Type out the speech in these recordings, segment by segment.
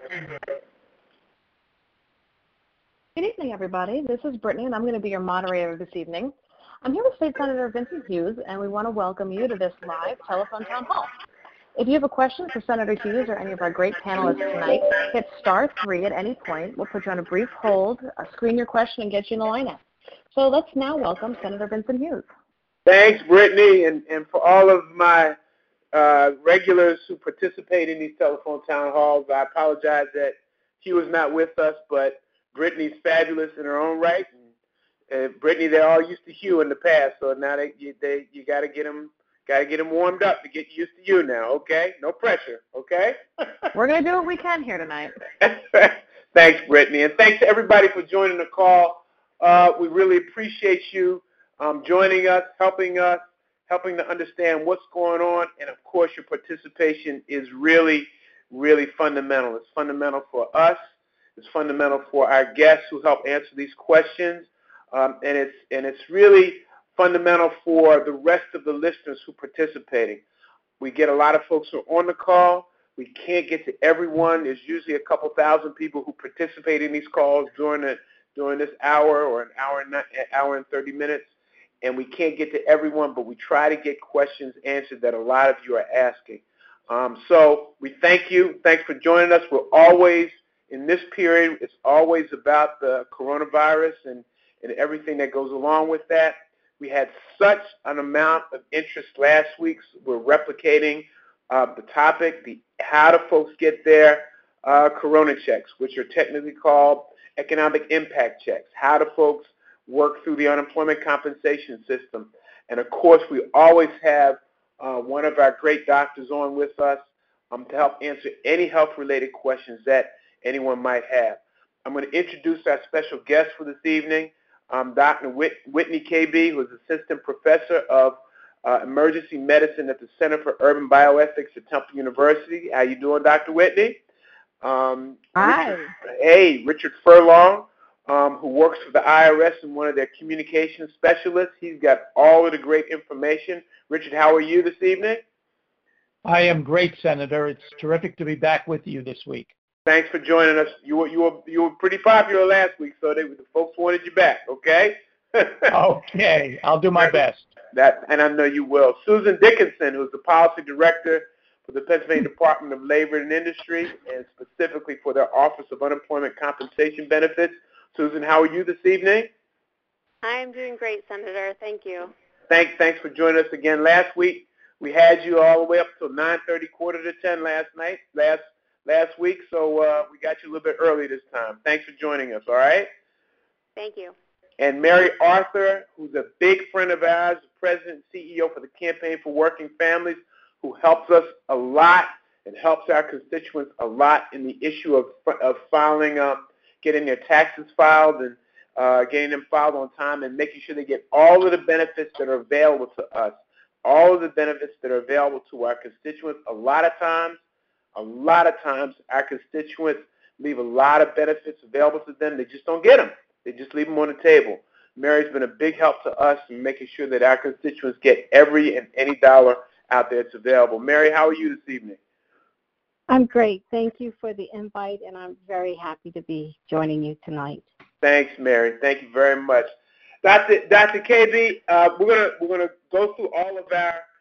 Good evening, everybody. This is Brittany, and I'm going to be your moderator this evening. I'm here with State Senator Vincent Hughes, and we want to welcome you to this live telephone town hall. If you have a question for Senator Hughes or any of our great panelists tonight, hit *3 at any point. We'll put you on a brief hold, screen your question, and get you in the lineup. So let's now welcome Senator Vincent Hughes. Thanks, Brittany, and for all of my regulars who participate in these telephone town halls. I apologize that Hugh is not with us, but Brittany's fabulous in her own right. And Brittany, they're all used to Hugh in the past, so now you got to get them warmed up to get used to you now. Okay, no pressure. Okay. We're gonna do what we can here tonight. Thanks, Brittany, and thanks to everybody for joining the call. We really appreciate you joining us, helping to understand what's going on, and of course, your participation is really, really fundamental. It's fundamental for us. It's fundamental for our guests who help answer these questions, and it's really fundamental for the rest of the listeners who are participating. We get a lot of folks who are on the call. We can't get to everyone. There's usually a couple thousand people who participate in these calls during this hour or an hour and 30 minutes, and we can't get to everyone, but we try to get questions answered that a lot of you are asking. So we thank you. Thanks for joining us. We're always, in this period, it's always about the coronavirus and everything that goes along with that. We had such an amount of interest last week. So we're replicating the topic, how do folks get their corona checks, which are technically called economic impact checks. How do folks work through the unemployment compensation system? And, of course, we always have one of our great doctors on with us to help answer any health-related questions that anyone might have. I'm going to introduce our special guest for this evening, Dr. Whitney KB, who is Assistant Professor of Emergency Medicine at the Center for Urban Bioethics at Temple University. How you doing, Dr. Whitney? Hi. Richard Furlong, who works for the IRS and one of their communications specialists. He's got all of the great information. Richard, how are you this evening? I am great, Senator. It's terrific to be back with you this week. Thanks for joining us. You were pretty popular last week, so the folks wanted you back, okay? Okay, I'll do my best. And I know you will. Susan Dickinson, who's the Policy Director for the Pennsylvania Department of Labor and Industry, and specifically for their Office of Unemployment Compensation Benefits. Susan, how are you this evening? I'm doing great, Senator. Thank you. Thanks for joining us again. Last week, we had you all the way up till 9:30, 9:45 last week, so we got you a little bit early this time. Thanks for joining us, all right? Thank you. And Mary Arthur, who's a big friend of ours, President and CEO for the Campaign for Working Families, who helps us a lot and helps our constituents a lot in the issue of filing, getting their taxes filed and getting them filed on time and making sure they get all of the benefits that are available to us, all of the benefits that are available to our constituents. A lot of times, our constituents leave a lot of benefits available to them. They just don't get them. They just leave them on the table. Mary's been a big help to us in making sure that our constituents get every and any dollar out there that's available. Mary, how are you this evening? I'm great. Thank you for the invite, and I'm very happy to be joining you tonight. Thanks, Mary. Thank you very much. Dr. KB, we're gonna go through all of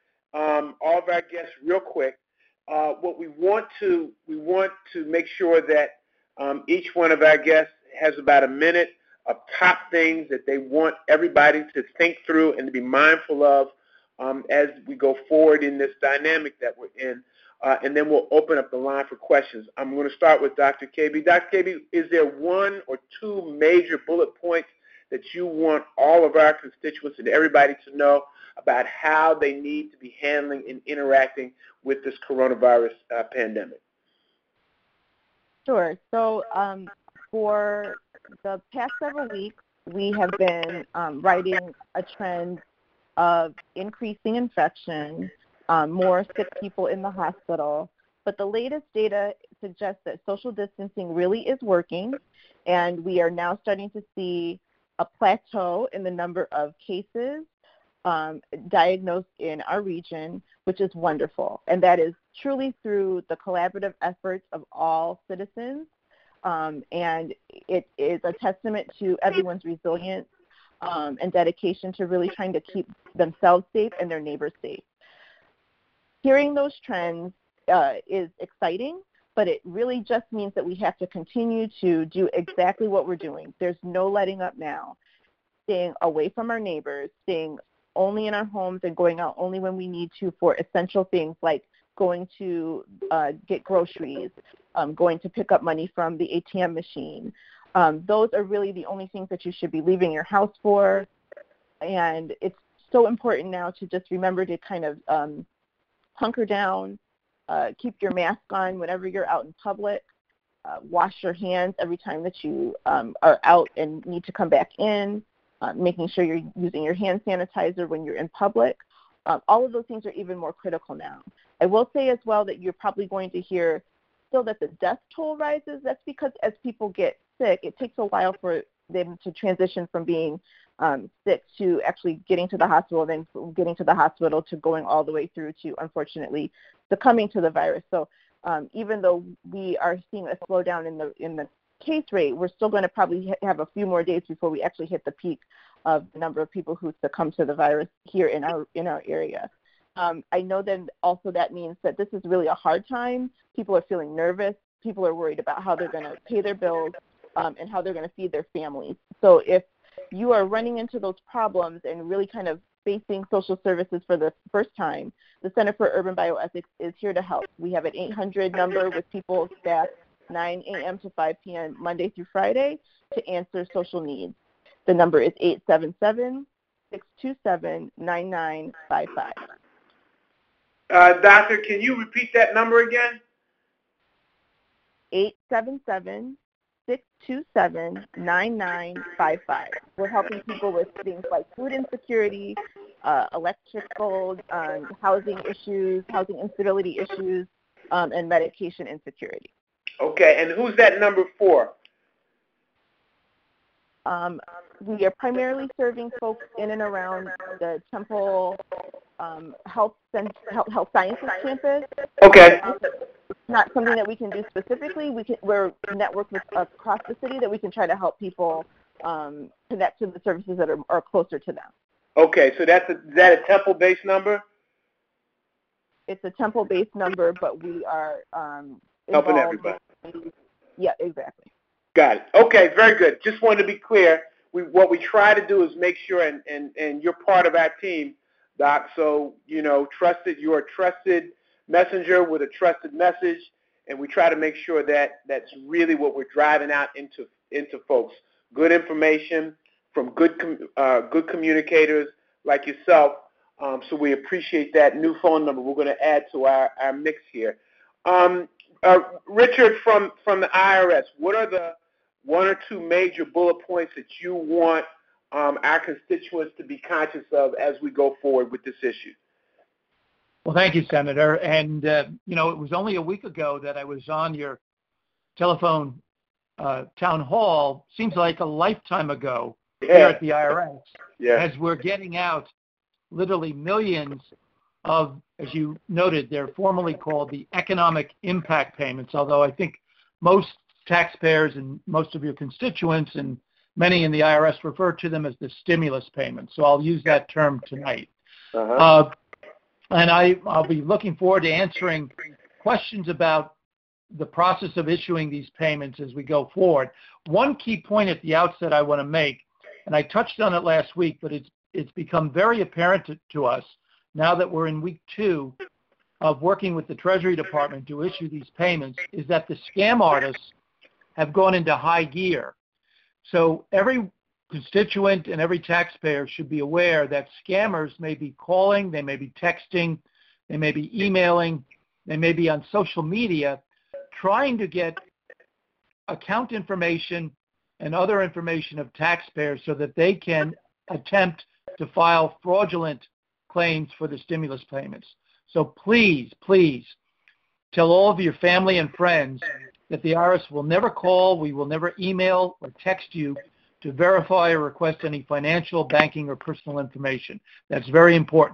our guests real quick. What we want to make sure that each one of our guests has about a minute of top things that they want everybody to think through and to be mindful of as we go forward in this dynamic that we're in. And then we'll open up the line for questions. I'm going to start with Dr. KB. Dr. KB, is there one or two major bullet points that you want all of our constituents and everybody to know about how they need to be handling and interacting with this coronavirus pandemic? Sure. So for the past several weeks, we have been writing a trend of increasing infection, more sick people in the hospital. But the latest data suggests that social distancing really is working, and we are now starting to see a plateau in the number of cases diagnosed in our region, which is wonderful. And that is truly through the collaborative efforts of all citizens, and it is a testament to everyone's resilience and dedication to really trying to keep themselves safe and their neighbors safe. Hearing those trends is exciting, but it really just means that we have to continue to do exactly what we're doing. There's no letting up now. Staying away from our neighbors, staying only in our homes and going out only when we need to for essential things like going to get groceries, going to pick up money from the ATM machine. Those are really the only things that you should be leaving your house for. And it's so important now to just remember to kind of hunker down, keep your mask on whenever you're out in public, wash your hands every time that you are out and need to come back in, making sure you're using your hand sanitizer when you're in public. All of those things are even more critical now. I will say as well that you're probably going to hear still that the death toll rises. That's because as people get sick, it takes a while for them to transition from being sick to actually getting to the hospital, then getting to the hospital to going all the way through to, unfortunately, succumbing to the virus. So even though we are seeing a slowdown in the case rate, we're still going to probably have a few more days before we actually hit the peak of the number of people who succumb to the virus here in our area. I know then also that means that this is really a hard time. People are feeling nervous. People are worried about how they're going to pay their bills and how they're going to feed their families. So if you are running into those problems and really kind of facing social services for the first time, the Center for Urban Bioethics is here to help. We have an 800 number with people staffed 9 a.m. to 5 p.m. Monday through Friday to answer social needs. The number is 877-627-9955. Doctor, can you repeat that number again? 877-627-9955. We're helping people with things like food insecurity, electrical, housing issues, housing instability issues, and medication insecurity. Okay, and who's that number for? We are primarily serving folks in and around the Temple Health Sciences campus. Okay. It's not something that we can do specifically. We're networked with across the city that we can try to help people connect to the services that are closer to them. Okay, so is that a Temple-based number? It's a Temple-based number, but we are helping everybody. Yeah, exactly. Got it. Okay, very good. Just wanted to be clear. What we try to do is make sure, and you're part of our team, Doc, so, you're a trusted messenger with a trusted message, and we try to make sure that that's really what we're driving out into folks. Good information from good communicators like yourself, so we appreciate that new phone number we're going to add to our mix here. Richard from the IRS, what are the one or two major bullet points that you want our constituents to be conscious of as we go forward with this issue? Well, thank you, Senator. And, it was only a week ago that I was on your telephone town hall. Seems like a lifetime ago here at the IRS. Yeah. As we're getting out literally millions of, as you noted, they're formally called the economic impact payments, although I think most taxpayers and most of your constituents and many in the IRS refer to them as the stimulus payments. So I'll use that term tonight. And I'll be looking forward to answering questions about the process of issuing these payments as we go forward. One key point at the outset I want to make, and I touched on it last week, but it's become very apparent to us now that we're in week 2 of working with the Treasury Department to issue these payments, is that the scam artists have gone into high gear. So every constituent and every taxpayer should be aware that scammers may be calling, they may be texting, they may be emailing, they may be on social media trying to get account information and other information of taxpayers so that they can attempt to file fraudulent claims for the stimulus payments. So please, please tell all of your family and friends that the IRS will never call, we will never email or text you to verify or request any financial, banking, or personal information. That's very important.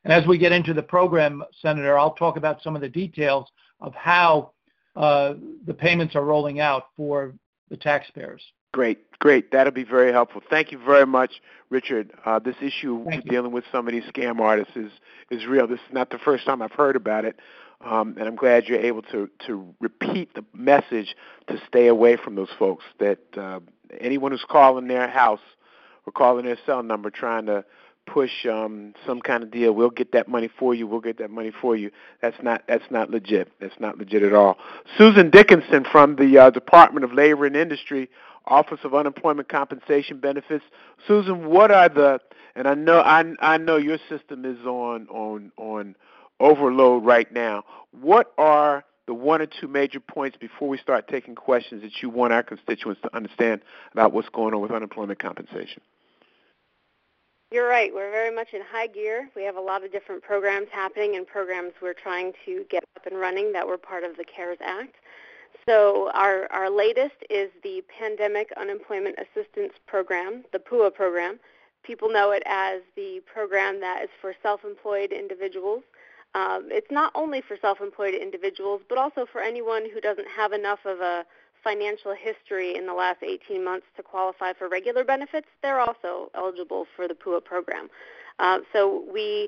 And as we get into the program, Senator, I'll talk about some of the details of how the payments are rolling out for the taxpayers. Great. That'll be very helpful. Thank you very much, Richard. This issue with dealing with some of these scam artists is real. This is not the first time I've heard about it, and I'm glad you're able to repeat the message to stay away from those folks, that anyone who's calling their house or calling their cell number trying to push some kind of deal, we'll get that money for you, that's not legit. That's not legit at all. Susan Dickinson from the Department of Labor and Industry, Office of Unemployment Compensation Benefits. Susan, what are and I know your system is on overload right now. What are the one or two major points before we start taking questions that you want our constituents to understand about what's going on with unemployment compensation? You're right. We're very much in high gear. We have a lot of different programs happening and programs we're trying to get up and running that were part of the CARES Act. So our latest is the Pandemic Unemployment Assistance Program, the PUA program. People know it as the program that is for self-employed individuals. It's not only for self-employed individuals, but also for anyone who doesn't have enough of a financial history in the last 18 months to qualify for regular benefits. They're also eligible for the PUA program. So we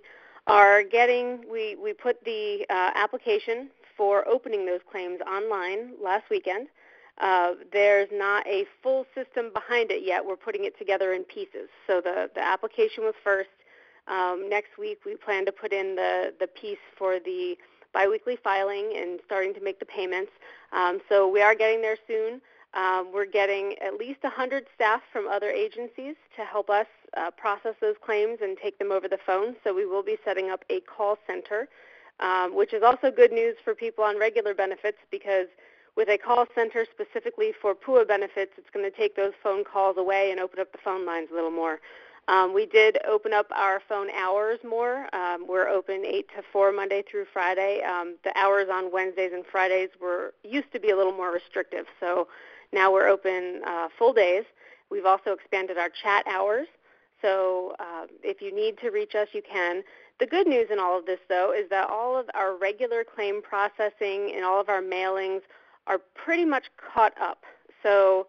put the application for opening those claims online last weekend. There's not a full system behind it yet. We're putting it together in pieces. So the application was first. Next week we plan to put in the piece for the biweekly filing and starting to make the payments. So we are getting there soon. We're getting at least 100 staff from other agencies to help us process those claims and take them over the phone. So we will be setting up a call center, which is also good news for people on regular benefits, because with a call center specifically for PUA benefits, it's going to take those phone calls away and open up the phone lines a little more. We did open up our phone hours more. We're open 8 to 4 Monday through Friday. The hours on Wednesdays and Fridays used to be a little more restrictive, so now we're open full days. We've also expanded our chat hours, so if you need to reach us, you can. The good news in all of this, though, is that all of our regular claim processing and all of our mailings are pretty much caught up. So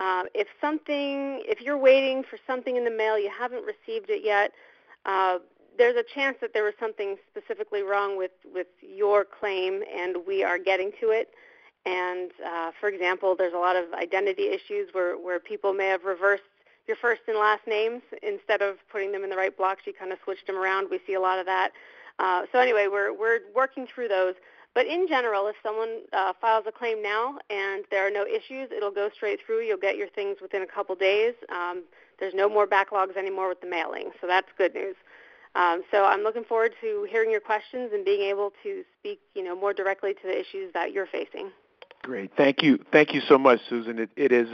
if you're waiting for something in the mail, you haven't received it yet, there's a chance that there was something specifically wrong with your claim, and we are getting to it. And, for example, there's a lot of identity issues where people may have reversed your first and last names. Instead of putting them in the right blocks, you kind of switched them around. We see a lot of that. So anyway, we're working through those. But in general, if someone files a claim now and there are no issues, it'll go straight through. You'll get your things within a couple days. There's no more backlogs anymore with the mailing, so that's good news. So I'm looking forward to hearing your questions and being able to speak, more directly to the issues that you're facing. Great. Thank you so much, Susan. It is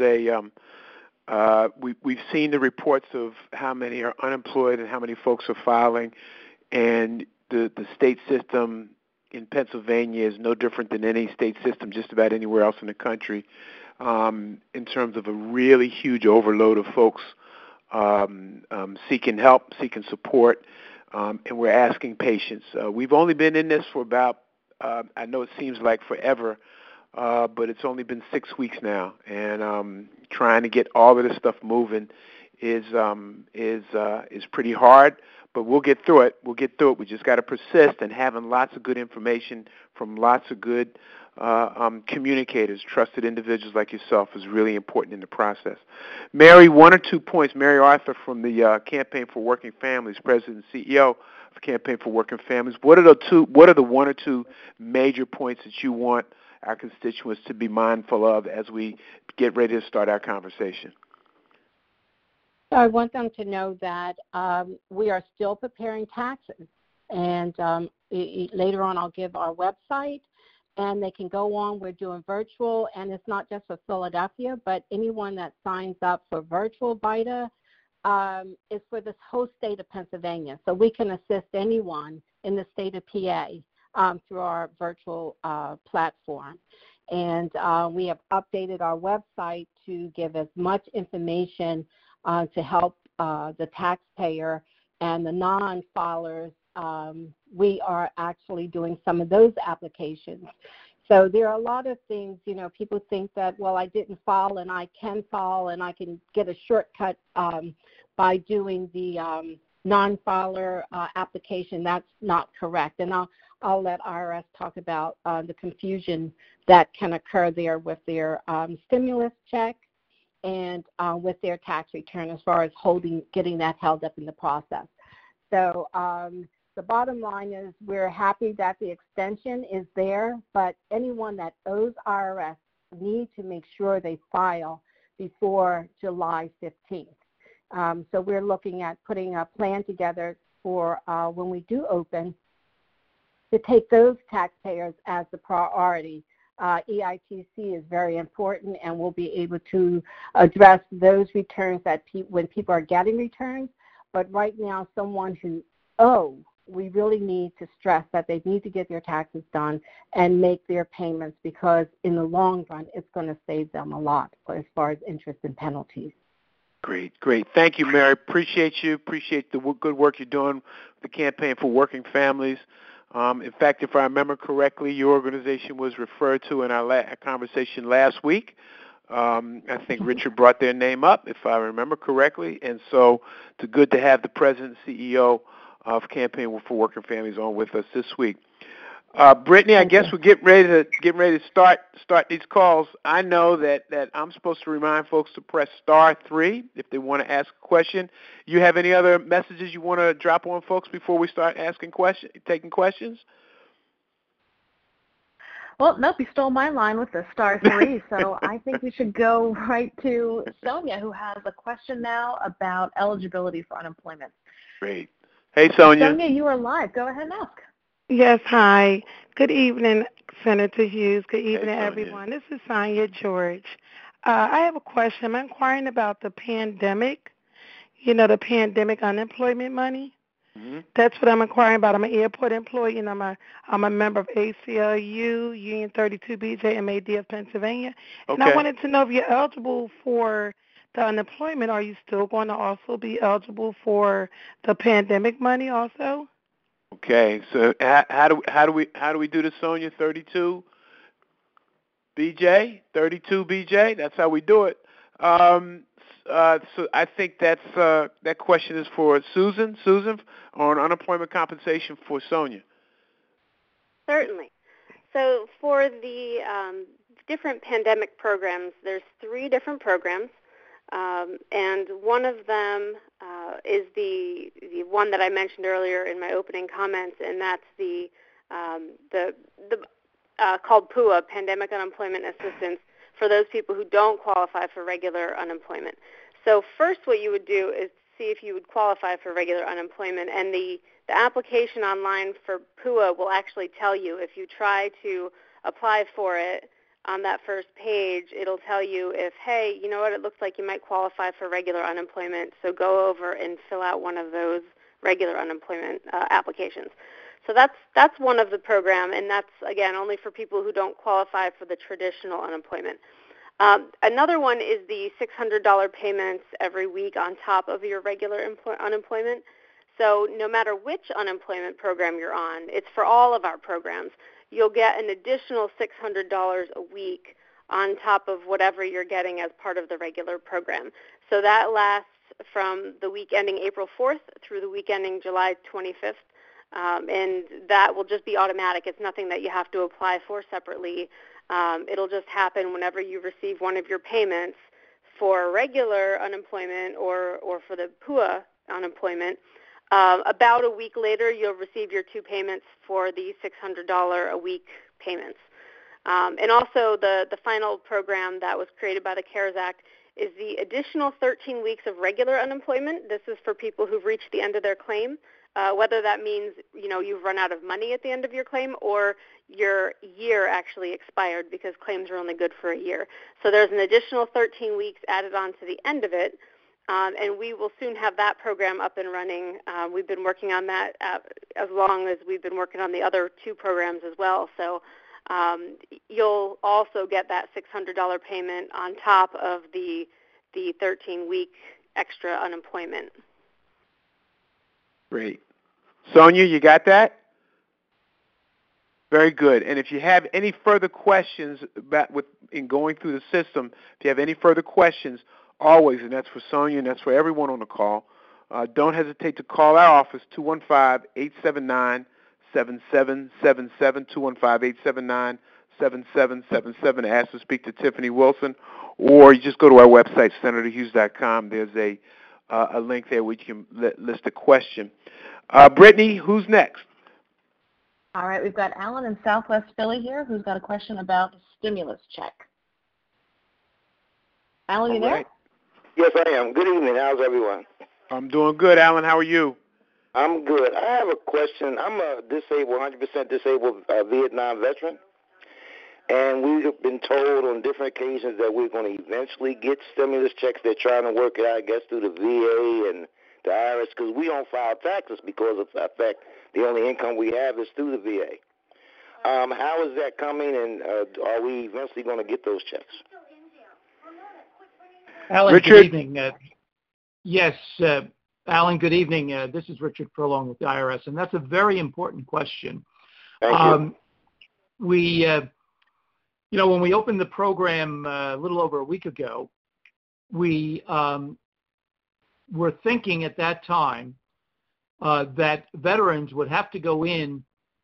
we've seen the reports of how many are unemployed and how many folks are filing, and the state system in Pennsylvania is no different than any state system just about anywhere else in the country, in terms of a really huge overload of folks seeking help, seeking support, and we're asking patience. We've only been in this for about, I know it seems like forever, but it's only been 6 weeks now, and trying to get all of this stuff moving is pretty hard. But we'll get through it. We just got to persist, and having lots of good information from lots of good communicators, trusted individuals like yourself, is really important in the process. Mary, 1 or 2 points. Mary Arthur from the Campaign for Working Families, President and CEO of Campaign for Working Families. What are the 1 or 2 major points that you want our constituents to be mindful of as we get ready to start our conversation? So I want them to know that we are still preparing taxes, and later on I'll give our website, and they can go on. We're doing virtual, and it's not just for Philadelphia, but anyone that signs up for virtual VITA is for this whole state of Pennsylvania. So we can assist anyone in the state of PA through our virtual platform. And we have updated our website to give as much information to help the taxpayer and the non-filers we are actually doing some of those applications. So there are a lot of things, people think that, well, I didn't file and I can file and I can get a shortcut by doing the non-filer application. That's not correct. And I'll let IRS talk about the confusion that can occur there with their stimulus check and with their tax return as far as getting that held up in the process. So the bottom line is we're happy that the extension is there, but anyone that owes IRS need to make sure they file before July 15th. So we're looking at putting a plan together for when we do open to take those taxpayers as the priority. EITC is very important, and we'll be able to address those returns that when people are getting returns. But right now, someone who we really need to stress that they need to get their taxes done and make their payments, because in the long run, it's going to save them a lot as far as interest and penalties. Great. Thank you, Mary. Appreciate you. Appreciate the good work you're doing with the Campaign for Working Families. In fact, if I remember correctly, your organization was referred to in our conversation last week. I think Richard brought their name up, if I remember correctly. And so it's good to have the president and CEO of Campaign for Working Families on with us this week. Brittany, I guess we're getting ready to start these calls. I know that I'm supposed to remind folks to press *3 if they want to ask a question. You have any other messages you want to drop on folks before we start taking questions? Well, nope, you stole my line with the *3, so I think we should go right to Sonia, who has a question now about eligibility for unemployment. Great. Hey, Sonia. Sonia, you are live. Go ahead and ask. Yes, hi. Good evening, Senator Hughes. Good evening, Sonia. everyone. This is Sonia George. I have a question. I'm inquiring about the pandemic, the pandemic unemployment money. Mm-hmm. That's what I'm inquiring about. I'm an airport employee, and I'm a member of ACLU, Union 32BJ, MAD of Pennsylvania. Okay. And I wanted to know if you're eligible for the unemployment. Are you still going to also be eligible for the pandemic money also? Okay, so how do we do this, Sonia? 32 BJ. That's how we do it. So I think that question is for Susan. Susan, on unemployment compensation for Sonia. Certainly. So for the different pandemic programs, there's 3 different programs. And one of them is the one that I mentioned earlier in my opening comments, and that's the called PUA, Pandemic Unemployment Assistance, for those people who don't qualify for regular unemployment. So first, what you would do is see if you would qualify for regular unemployment, and the application online for PUA will actually tell you. If you try to apply for it, on that first page, it'll tell you if, hey, you know what, it looks like you might qualify for regular unemployment, so go over and fill out one of those regular unemployment applications. So that's one of the program, and that's, again, only for people who don't qualify for the traditional unemployment. Another one is the $600 payments every week on top of your regular unemployment. So no matter which unemployment program you're on, it's for all of our programs, you'll get an additional $600 a week on top of whatever you're getting as part of the regular program. So that lasts from the week ending April 4th through the week ending July 25th, and that will just be automatic. It's nothing that you have to apply for separately. It'll just happen whenever you receive one of your payments for regular unemployment or for the PUA unemployment. About a week later, you'll receive your 2 payments for the $600 a week payments. And also the final program that was created by the CARES Act is the additional 13 weeks of regular unemployment. This is for people who've reached the end of their claim, whether that means you've run out of money at the end of your claim or your year actually expired, because claims are only good for a year. So there's an additional 13 weeks added on to the end of it. And we will soon have that program up and running. We've been working on that as long as we've been working on the other 2 programs as well. So you'll also get that $600 payment on top of the 13-week extra unemployment. Great. Sonia, you got that? Very good. And if you have any further questions in going through the system, if you have any further questions, always, and that's for Sonia and that's for everyone on the call, don't hesitate to call our office, 215-879-7777, 215-879-7777, ask to speak to Tiffany Wilson, or you just go to our website, senatorhughes.com. There's a link there where you can list a question. Brittany, who's next? All right, we've got Alan in Southwest Philly here who's got a question about the stimulus check. Alan, you there? Right. Yes, I am. Good evening. How's everyone? I'm doing good, Alan. How are you? I'm good. I have a question. I'm a 100% disabled Vietnam veteran, and we've been told on different occasions that we're going to eventually get stimulus checks. They're trying to work it out, I guess, through the VA and the IRS, because we don't file taxes because of the fact the only income we have is through the VA. How is that coming, and are we eventually going to get those checks? Alan, Richard? good evening. Yes, Alan, good evening. This is Richard Furlong with the IRS, and that's a very important question. Thank you. When we opened the program a little over a week ago, we were thinking at that time that veterans would have to go in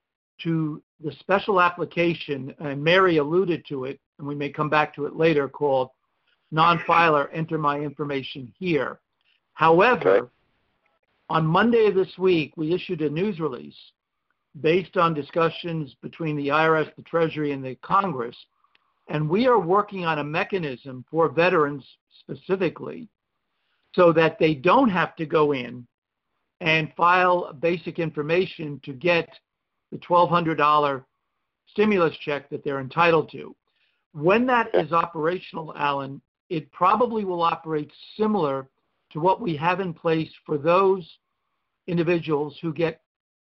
to the special application, and Mary alluded to it, and we may come back to it later, called Non-Filer, Enter My Information Here. However, on Monday of this week, we issued a news release based on discussions between the IRS, the Treasury, and the Congress, and we are working on a mechanism for veterans specifically so that they don't have to go in and file basic information to get the $1,200 stimulus check that they're entitled to. When that is operational, Alan, it probably will operate similar to what we have in place for those individuals who get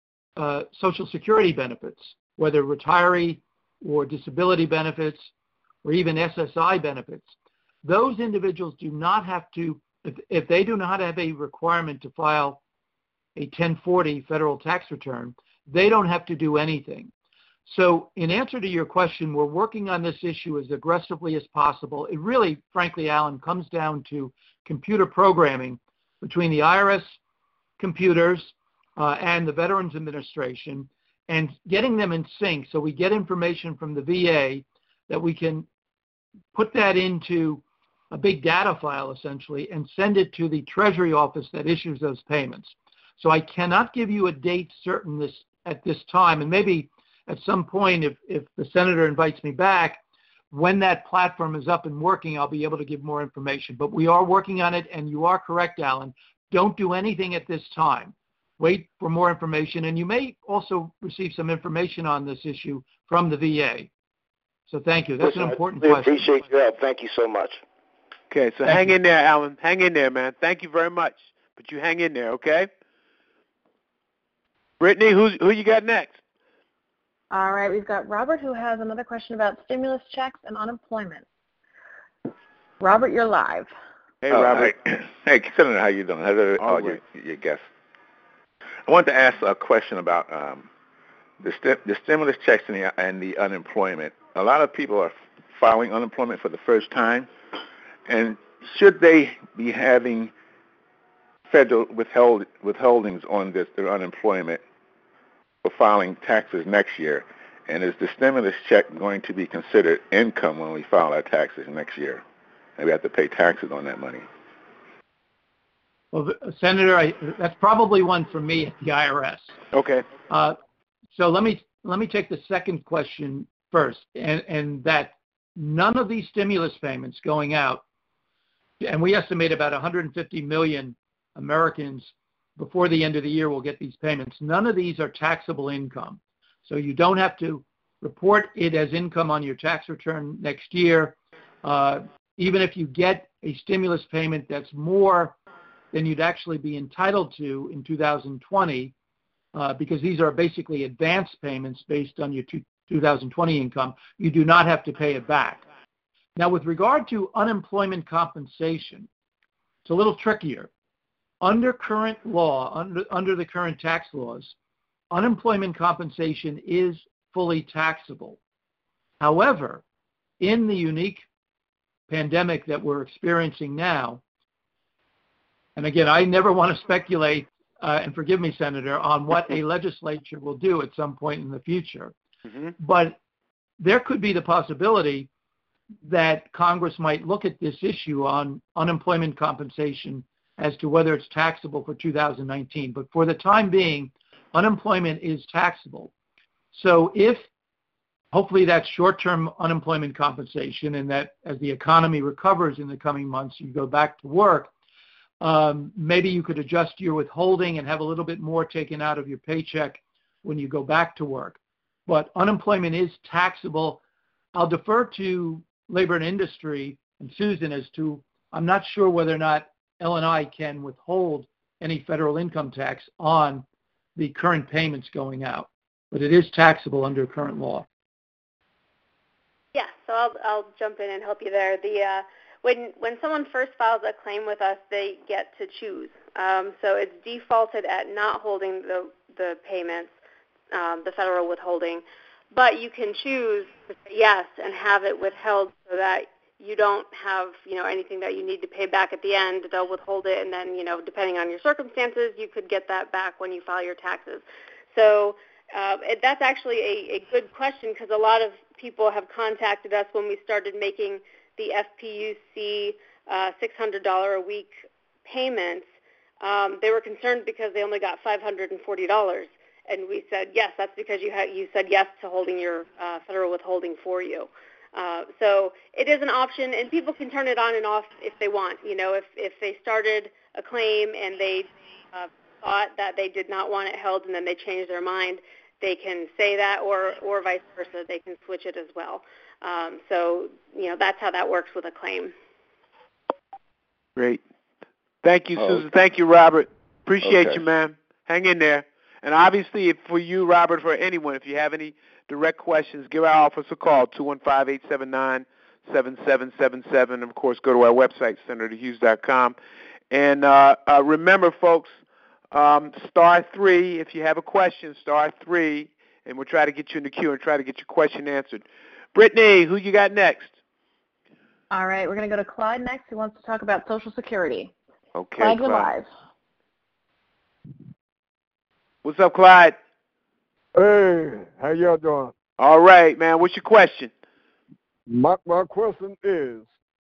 Social Security benefits, whether retiree or disability benefits or even SSI benefits. Those individuals do not have to, if they do not have a requirement to file a 1040 federal tax return, they don't have to do anything. So in answer to your question, we're working on this issue as aggressively as possible. It really, frankly, Alan, comes down to computer programming between the IRS computers and the Veterans Administration and getting them in sync so we get information from the VA that we can put that into a big data file, essentially, and send it to the Treasury office that issues those payments. So I cannot give you a date certain at this time, and maybe at some point, if the senator invites me back, when that platform is up and working, I'll be able to give more information. But we are working on it, and you are correct, Alan. Don't do anything at this time. Wait for more information, and you may also receive some information on this issue from the VA. So thank you. That's an important question. I appreciate your help. Thank you so much. Okay, so hang in there, Alan. Hang in there, man. Thank you very much. But you hang in there, okay? Brittany, who you got next? All right, we've got Robert who has another question about stimulus checks and unemployment. Robert, you're live. Hey, Robert. Hey, Senator, how you doing? How's your guests? I wanted to ask a question about the stimulus checks and the unemployment. A lot of people are filing unemployment for the first time, and should they be having federal withholdings on their unemployment for filing taxes next year? And is the stimulus check going to be considered income when we file our taxes next year? And we have to pay taxes on that money. Well, Senator, that's probably one for me at the IRS. Okay. So let me take the second question first, and that none of these stimulus payments going out, and we estimate about 150 million Americans before the end of the year will get these payments. None of these are taxable income. So you don't have to report it as income on your tax return next year. Even if you get a stimulus payment that's more than you'd actually be entitled to in 2020, because these are basically advance payments based on your 2020 income, you do not have to pay it back. Now, with regard to unemployment compensation, it's a little trickier. Under current law, under the current tax laws, unemployment compensation is fully taxable. However, in the unique pandemic that we're experiencing now, and again, I never want to speculate, and forgive me, Senator, on what a legislature will do at some point in the future, but there could be the possibility that Congress might look at this issue on unemployment compensation as to whether it's taxable for 2019. But for the time being, unemployment is taxable. So if hopefully that's short-term unemployment compensation, and that as the economy recovers in the coming months, you go back to work, maybe you could adjust your withholding and have a little bit more taken out of your paycheck when you go back to work. But unemployment is taxable. I'll defer to Labor and Industry and Susan as to, I'm not sure whether or not L&I can withhold any federal income tax on the current payments going out, but it is taxable under current law. Yeah, so I'll jump in and help you there. When someone first files a claim with us, they get to choose. So it's defaulted at not holding the payments, the federal withholding, but you can choose to say yes and have it withheld so that you don't have, anything that you need to pay back at the end. They'll withhold it, and then, depending on your circumstances, you could get that back when you file your taxes. So that's actually a good question, because a lot of people have contacted us when we started making the FPUC $600 a week payments. They were concerned because they only got $540. And we said, yes, that's because you said yes to holding your federal withholding for you. So it is an option, and people can turn it on and off if they want. If they started a claim and they thought that they did not want it held and then they changed their mind, they can say that, or vice versa. They can switch it as well. So, that's how that works with a claim. Great. Thank you, Susan. Thank you, Robert. Appreciate you, ma'am. Hang in there. And obviously, for you, Robert, for anyone, if you have any direct questions, give our office a call, 215-879-7777. Of course, go to our website, senatorhughes.com. And remember, folks, *3, if you have a question, *3, and we'll try to get you in the queue and try to get your question answered. Brittany, who you got next? All right, we're going to go to Clyde next, who wants to talk about Social Security. Okay, Clyde, you're live. What's up, Clyde? Hey, how y'all doing? All right, man. What's your question? My question is,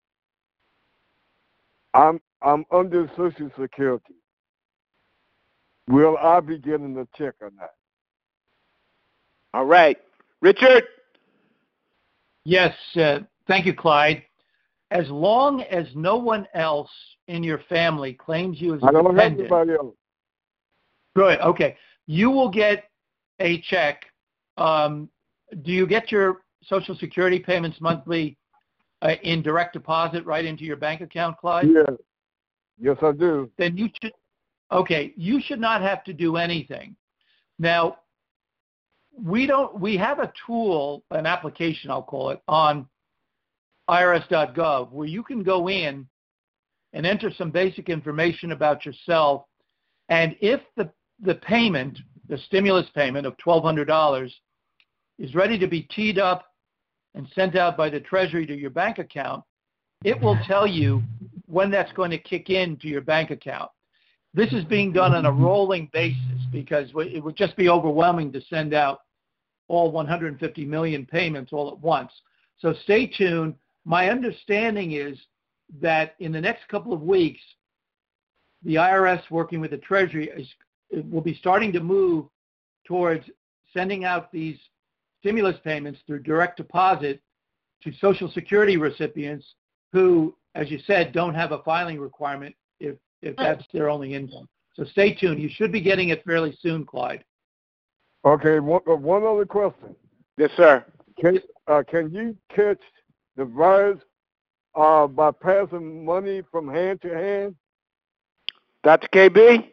I'm under Social Security. Will I be getting a check or not? All right. Richard? Yes, thank you, Clyde. As long as no one else in your family claims you as a dependent. I don't have anybody else. Good, okay. You will get a check. Do you get your Social Security payments monthly in direct deposit right into your bank account, Clyde? Yes, I do. Then you should not have to do anything. Now, we have a tool, an application, I'll call it, on irs.gov where you can go in and enter some basic information about yourself, and if the payment, the stimulus payment of $1,200, is ready to be teed up and sent out by the Treasury to your bank account, it will tell you when that's going to kick in to your bank account. This is being done on a rolling basis because it would just be overwhelming to send out all 150 million payments all at once. So stay tuned. My understanding is that in the next couple of weeks, the IRS, working with the Treasury, will be starting to move towards sending out these stimulus payments through direct deposit to Social Security recipients who, as you said, don't have a filing requirement if that's their only income. So stay tuned. You should be getting it fairly soon, Clyde. Okay, one other question. Yes, sir. Can you catch the virus by passing money from hand to hand? Dr. KB?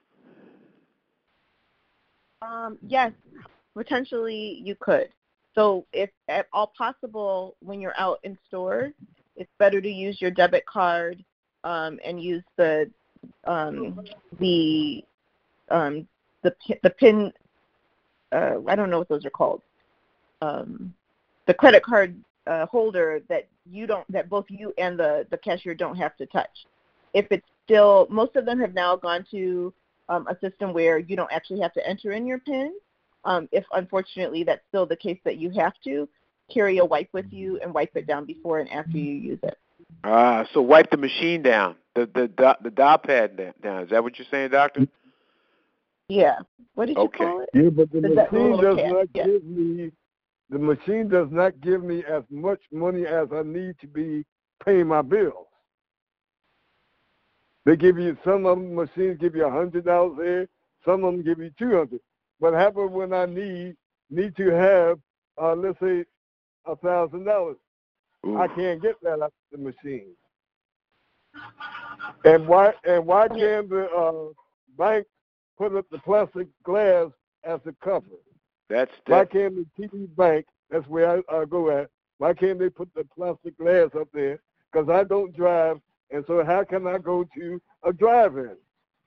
Yes, potentially you could. So if at all possible, when you're out in stores, it's better to use your debit card and use the PIN I don't know what those are called. The credit card holder that both you and the cashier don't have to touch. If it's still, most of them have now gone to a system where you don't actually have to enter in your PIN. If unfortunately that's still the case that you have to, carry a wipe with you and wipe it down before and after you use it. So wipe the machine down, the dial pad down. Is that what you're saying, Doctor? Yeah. What did you call it? Yeah, but the machine does not yeah. give me. The machine does not give me as much money as I need to be paying my bills. They give you, some of them machines give you $100 there, some of them give you $200. What happens when I need to have, let's say, $1,000? I can't get that out of the machine. And why can't the bank put up the plastic glass as a cover? Why can't the TD Bank, that's where I go at, why can't they put the plastic glass up there? Because I don't drive, and so how can I go to a drive-in?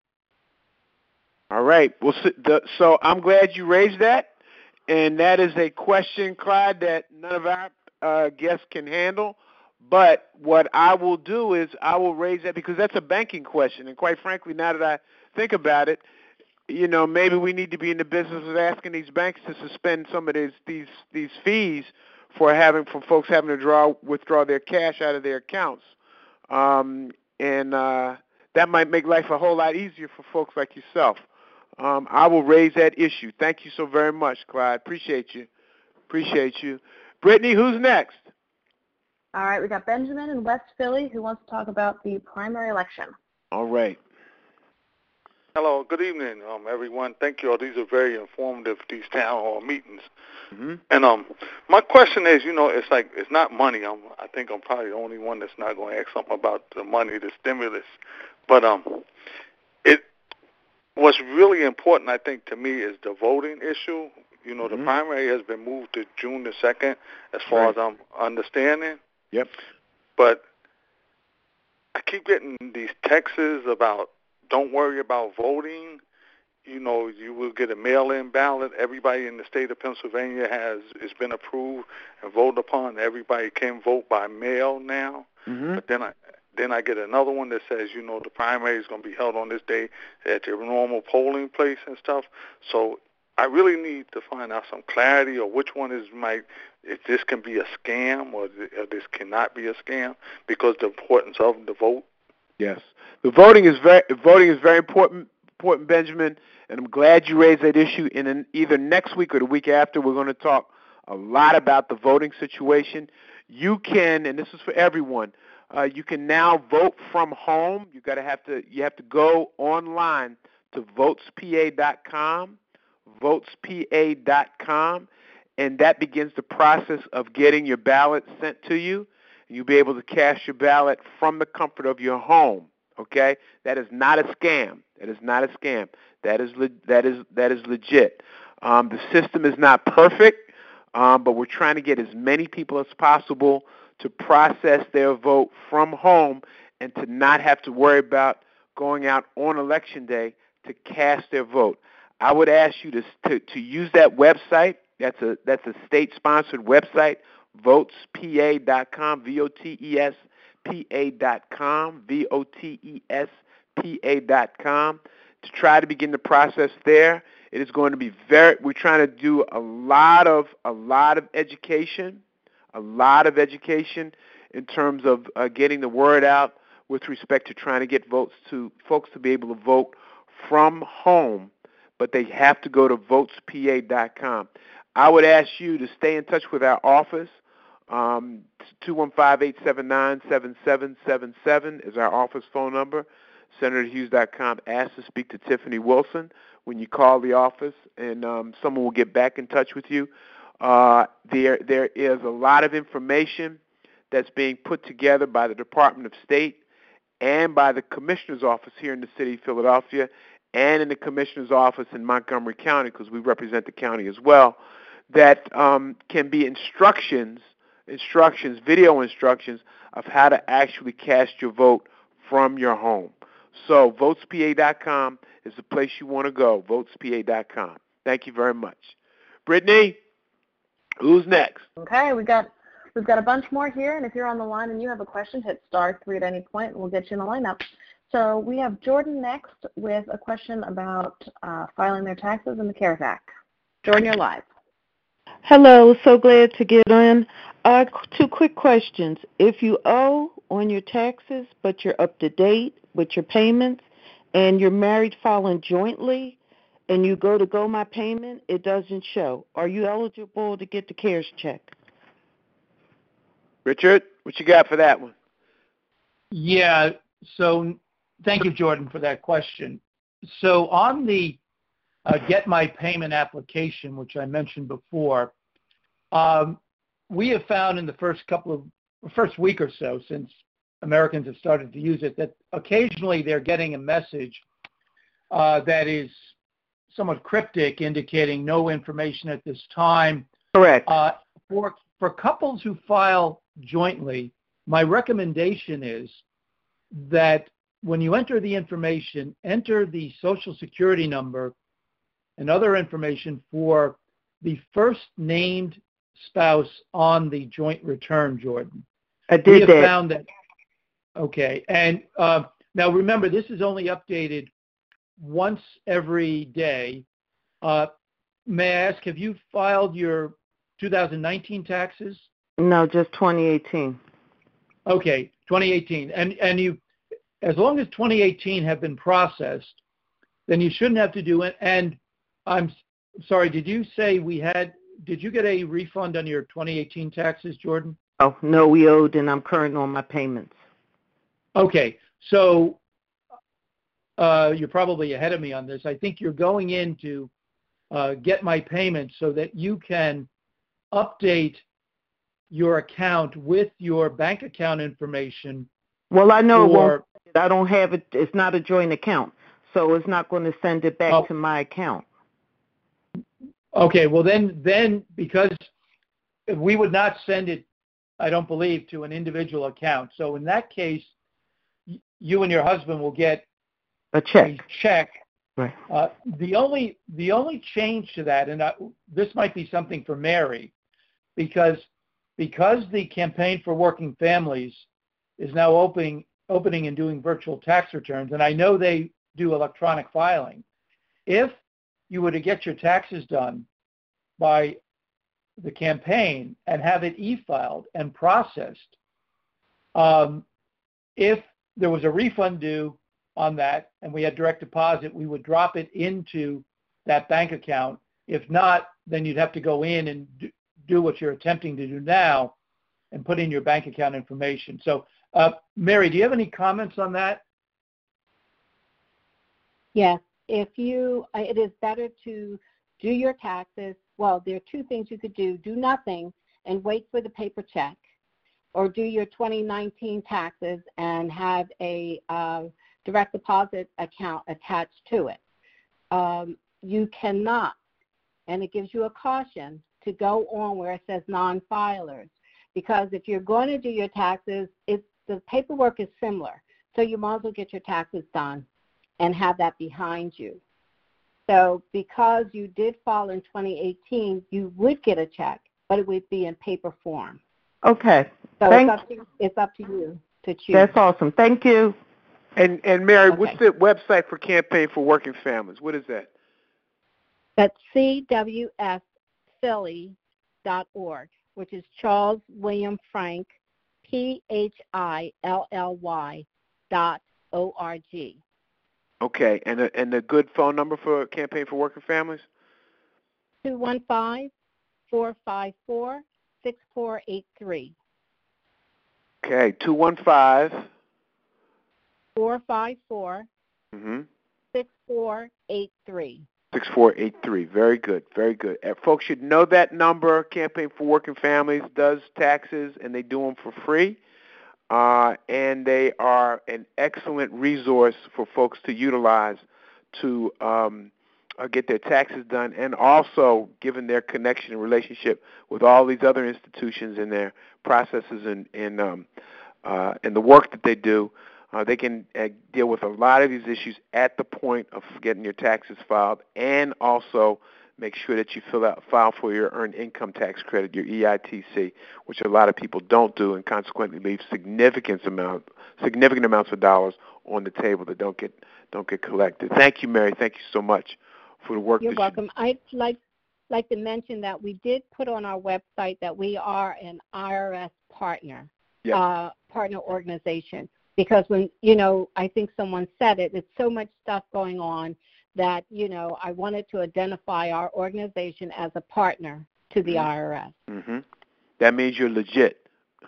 All right. Well, so I'm glad you raised that, and that is a question, Clyde, that none of our guests can handle. But what I will do is I will raise that because that's a banking question, and quite frankly, now that I think about it, maybe we need to be in the business of asking these banks to suspend some of these fees for folks having to withdraw their cash out of their accounts, and that might make life a whole lot easier for folks like yourself. I will raise that issue. Thank you so very much, Clyde. Appreciate you. Brittany, who's next? All right, we got Benjamin in West Philly who wants to talk about the primary election. All right. Hello, good evening, everyone. Thank you all. These are very informative, these town hall meetings. Mm-hmm. And my question is, it's not money. I think I'm probably the only one that's not going to ask something about the money, the stimulus. But what's really important, I think, to me is the voting issue. The primary has been moved to June the 2nd, as far as I'm understanding. Yep. But I keep getting these texts about, don't worry about voting. You will get a mail-in ballot. Everybody in the state of Pennsylvania has been approved and voted upon. Everybody can vote by mail now. Mm-hmm. But then I get another one that says, the primary is going to be held on this day at your normal polling place and stuff. So I really need to find out some clarity or which one if this can be a scam or this cannot be a scam because the importance of the vote. Yes, the voting is very important, Benjamin, and I'm glad you raised that issue. And either next week or the week after, we're going to talk a lot about the voting situation. You can, and this is for everyone. You can now vote from home. You have to go online to votespa.com, votespa.com, and that begins the process of getting your ballot sent to you. You'll be able to cast your ballot from the comfort of your home. Okay, that is not a scam. That is legit. The system is not perfect, but we're trying to get as many people as possible to process their vote from home and to not have to worry about going out on Election Day to cast their vote. I would ask you to use that website. That's a state-sponsored website, votespa.com, votespa.com, votespa.com, to try to begin the process there. It is going to be we're trying to do a lot of education in terms of getting the word out with respect to trying to get folks to be able to vote from home, but they have to go to votespa.com. I would ask you to stay in touch with our office. 215-879-7777 is our office phone number. SenatorHughes.com. Ask to speak to Tiffany Wilson when you call the office, and someone will get back in touch with you. There is a lot of information that's being put together by the Department of State and by the Commissioner's Office here in the city of Philadelphia and in the Commissioner's Office in Montgomery County, because we represent the county as well, that can be video instructions of how to actually cast your vote from your home. So votespa.com is the place you want to go, votespa.com. Thank you very much. Brittany, who's next? Okay, we've got a bunch more here, and if you're on the line and you have a question, hit *3 at any point, and we'll get you in the lineup. So we have Jordan next with a question about filing their taxes in the CARES Act. Jordan, you're live. Hello, so glad to get in. 2 quick questions. If you owe on your taxes, but you're up to date with your payments, and you're married filing jointly, and you go my payment, it doesn't show. Are you eligible to get the CARES check? Richard, what you got for that one? Yeah, so thank you, Jordan, for that question. So on the Get My Payment application, which I mentioned before, we have found in the first week or so since Americans have started to use it that occasionally they're getting a message that is somewhat cryptic, indicating no information at this time. Correct. For couples who file jointly, my recommendation is that when you enter the information, enter the Social Security number and other information for the first named spouse on the joint return, Jordan. I did that. We have found that. Okay. And now remember, this is only updated once every day. May I ask, have you filed your 2019 taxes? No, just 2018. Okay, 2018. And you, as long as 2018 have been processed, then you shouldn't have to do it. And I'm sorry, did you get a refund on your 2018 taxes, Jordan? Oh, no, we owed, and I'm current on my payments. Okay, so you're probably ahead of me on this. I think you're going in to Get My Payment so that you can update your account with your bank account information. Well, I know I don't have it. It's not a joint account, so it's not going to send it back to my account. Okay, well then because we would not send it, I don't believe, to an individual account. So in that case, you and your husband will get a check. Right. The only change to that, and this might be something for Mary, because the Campaign for Working Families is now opening and doing virtual tax returns, and I know they do electronic filing. If you were to get your taxes done by the campaign and have it e-filed and processed, if there was a refund due on that and we had direct deposit, we would drop it into that bank account. If not, then you'd have to go in and do what you're attempting to do now and put in your bank account information. So, Mary, do you have any comments on that? Yes. It is better to do your taxes. Well, there are 2 things you could do. Do nothing and wait for the paper check, or do your 2019 taxes and have a direct deposit account attached to it. You cannot, and it gives you a caution, to go on where it says non-filers, because if you're going to do your taxes, the paperwork is similar, so you might as well get your taxes done and have that behind you. So because you did file in 2018, you would get a check, but it would be in paper form. Okay. So it's up to you to choose. That's awesome. Thank you. And Mary, what's the website for Campaign for Working Families? What is that? That's CWFphilly.org, which is Charles William Frank, PHILLY.org. Okay, and the good phone number for Campaign for Working Families? 215-454-6483. Okay, 215. 454 6483. 6483. Very good, very good. Folks should know that number. Campaign for Working Families does taxes, and they do them for free. And they are an excellent resource for folks to utilize to get their taxes done, and also, given their connection and relationship with all these other institutions and their processes and the work that they do, they can deal with a lot of these issues at the point of getting your taxes filed, and also make sure that you file for your earned income tax credit, your EITC, which a lot of people don't do, and consequently leave significant amounts of dollars on the table that don't get collected. Thank you, Mary. Thank you so much for the work. You're welcome. I'd like to mention that we did put on our website that we are an IRS partner, partner organization, because when, I think someone said it, it's so much stuff going on that, I wanted to identify our organization as a partner to the IRS. Mm-hmm. That means you're legit.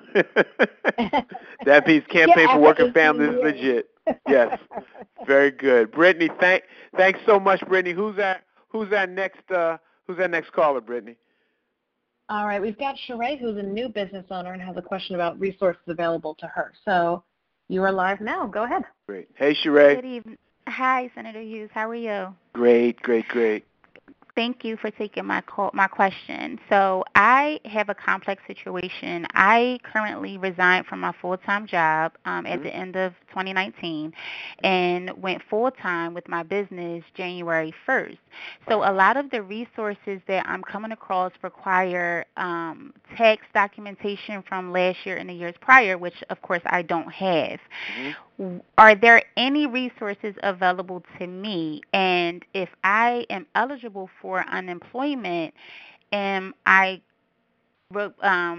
That means Campaign for Working Families is legit. Yes. Very good. Brittany, thanks so much, Brittany. Who's our next caller, Brittany? All right, we've got Sheree, who's a new business owner and has a question about resources available to her. So you are live now. Go ahead. Great. Hey, Sheree. Good evening. Hi, Senator Hughes. How are you? Great. Thank you for taking my question. So I have a complex situation. I currently resigned from my full-time job at the end of 2019 and went full-time with my business January 1st. So a lot of the resources that I'm coming across require tax documentation from last year and the years prior, which, of course, I don't have. Are there any resources available to me? And if I am eligible for unemployment, am I what's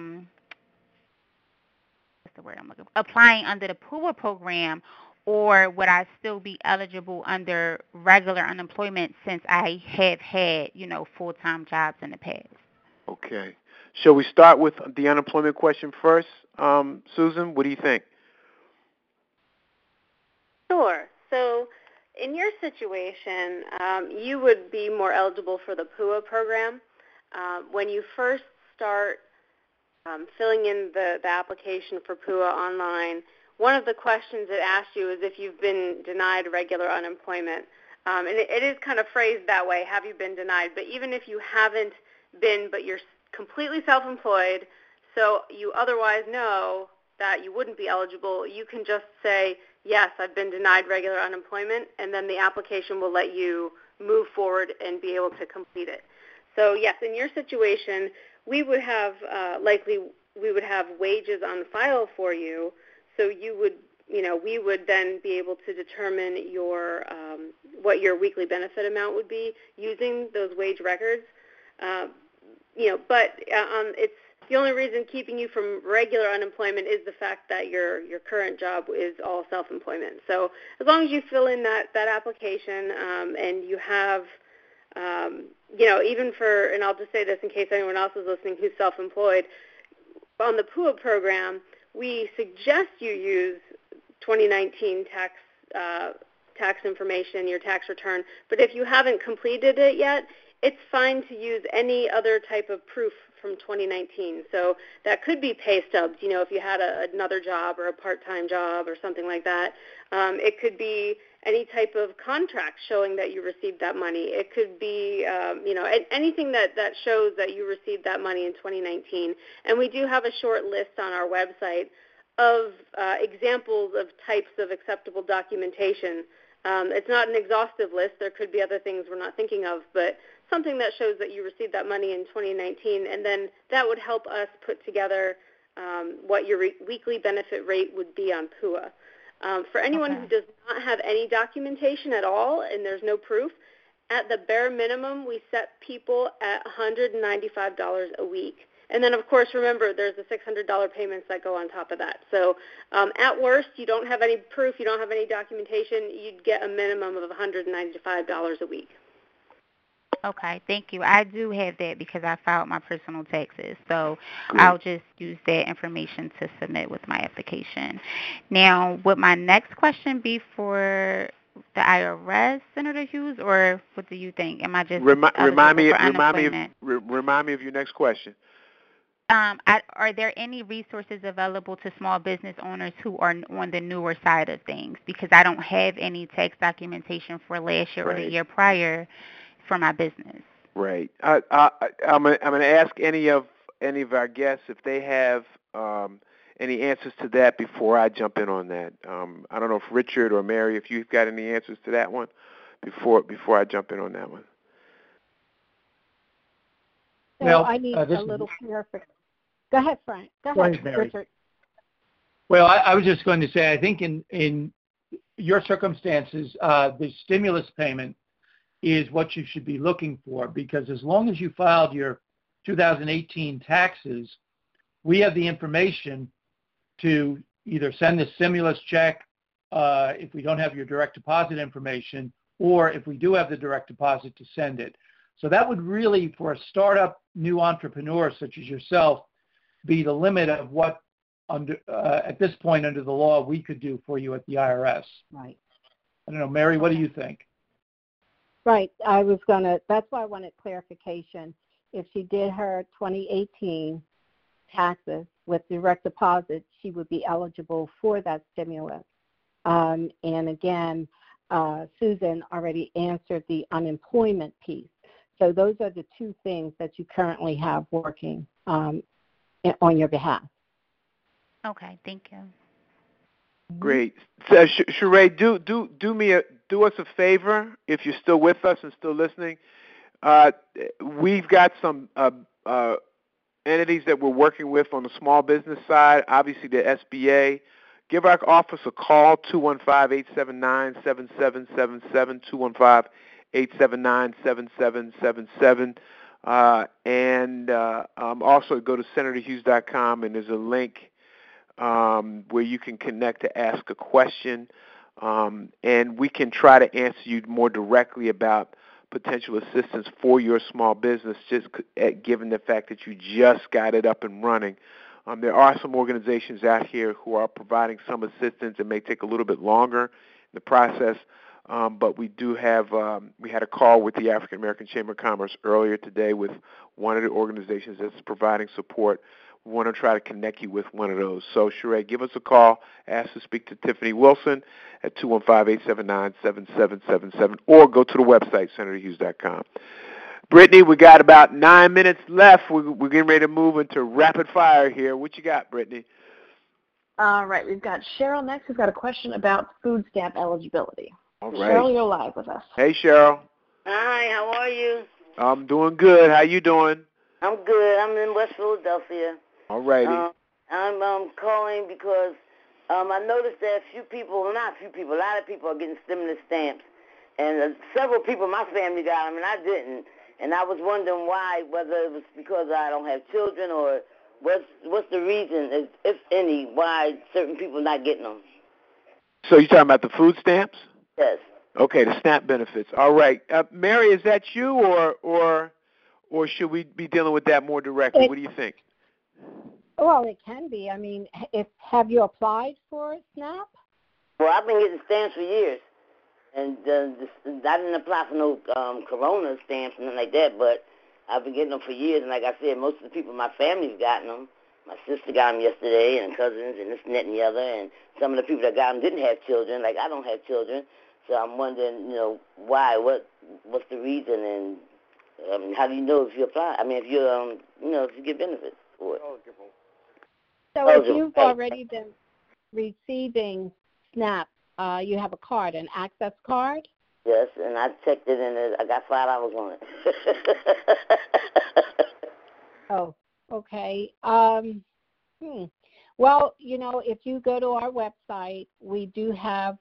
the word I'm looking for? Applying under the PUA program, or would I still be eligible under regular unemployment since I have had, full-time jobs in the past? Okay. Shall we start with the unemployment question first? Susan, what do you think? Sure. So in your situation, you would be more eligible for the PUA program. When you first start filling in the application for PUA online, one of the questions it asks you is if you've been denied regular unemployment. And it is kind of phrased that way, have you been denied? But even if you haven't been, but you're completely self-employed, so you otherwise know that you wouldn't be eligible, you can just say, yes, I've been denied regular unemployment, and then the application will let you move forward and be able to complete it. So, yes, in your situation, we would have wages on file for you, so you would, we would then be able to determine your what your weekly benefit amount would be using those wage records. But it's the only reason keeping you from regular unemployment is the fact that your current job is all self-employment. So as long as you fill in that application and you have, even for, and I'll just say this in case anyone else is listening who's self-employed, on the PUA program, we suggest you use 2019 tax information, your tax return. But if you haven't completed it yet, it's fine to use any other type of proof from 2019. So that could be pay stubs, if you had another job or a part-time job or something like that. It could be any type of contract showing that you received that money. It could be, anything that shows that you received that money in 2019. And we do have a short list on our website of examples of types of acceptable documentation. It's not an exhaustive list. There could be other things we're not thinking of, but something that shows that you received that money in 2019, and then that would help us put together what your weekly benefit rate would be on PUA. For anyone who does not have any documentation at all and there's no proof, at the bare minimum, we set people at $195 a week. And then, of course, remember, there's the $600 payments that go on top of that. So at worst, you don't have any proof, you don't have any documentation, you'd get a minimum of $195 a week. Okay, thank you. I do have that because I filed my personal taxes. So I'll just use that information to submit with my application. Now, would my next question be for the IRS, Senator Hughes, or what do you think? Am I just remind me of your next question. Are there any resources available to small business owners who are on the newer side of things? Because I don't have any tax documentation for last year or the year prior for my business. Right. I'm going to ask any of our guests if they have any answers to that before I jump in on that. I don't know if Richard or Mary, if you've got any answers to that one before I jump in on that one. So well, I need a little clarification. Go ahead, Frank. Go ahead, Mary. Richard. Well, I was just going to say, I think in your circumstances, the stimulus payment is what you should be looking for, because as long as you filed your 2018 taxes, we have the information to either send the stimulus check if we don't have your direct deposit information, or if we do have the direct deposit, to send it. So that would really, for a startup new entrepreneur such as yourself, be the limit of what, at this point under the law, we could do for you at the IRS. Right. I don't know, Mary, what do you think? Right. That's why I wanted clarification. If she did her 2018 taxes with direct deposit, she would be eligible for that stimulus. And again, Susan already answered the unemployment piece. So those are the two things that you currently have working on your behalf. Okay, thank you. Great. So, Sheree, do us a favor if you're still with us and still listening. We've got some entities that we're working with on the small business side, obviously the SBA. Give our office a call, 215-879-7777, 215-879-7777. And also go to senatorhughes.com, and there's a link where you can connect to ask a question, and we can try to answer you more directly about potential assistance for your small business, just given the fact that you just got it up and running. There are some organizations out here who are providing some assistance. It may take a little bit longer in the process, but we do have, we had a call with the African American Chamber of Commerce earlier today with one of the organizations that's providing support. We want to try to connect you with one of those. So, Sheree, give us a call. Ask to speak to Tiffany Wilson at 215-879-7777, or go to the website, senatorhughes.com. Brittany, we got about 9 minutes left. We're getting ready to move into rapid fire here. What you got, Brittany? All right, we've got Cheryl next, who's got a question about food stamp eligibility. All right. Cheryl, you're live with us. Hey, Cheryl. Hi, how are you? I'm doing good. How you doing? I'm good. I'm in West Philadelphia. All righty. I'm calling because I noticed that a lot of people are getting stimulus stamps. And several people in my family got them, and I didn't. And I was wondering why, whether it was because I don't have children, or what's the reason, if any, why certain people are not getting them. So you're talking about the food stamps? Yes. Okay, the SNAP benefits. All right. Mary, is that you, or should we be dealing with that more directly? What do you think? Well, it can be. I mean, have you applied for SNAP? Well, I've been getting stamps for years. And I didn't apply for no corona stamps and nothing like that, but I've been getting them for years. And like I said, most of the people in my family have gotten them. My sister got them yesterday, and cousins, and this and that and the other. And some of the people that got them didn't have children. Like, I don't have children. So I'm wondering, why? What's the reason? And how do you know if you apply? I mean, if you, if you get benefits for it. So if you've already been receiving SNAP, you have a card, an access card? Yes, and I checked it, and I got $5 on it. Oh, okay. Well, if you go to our website, we do have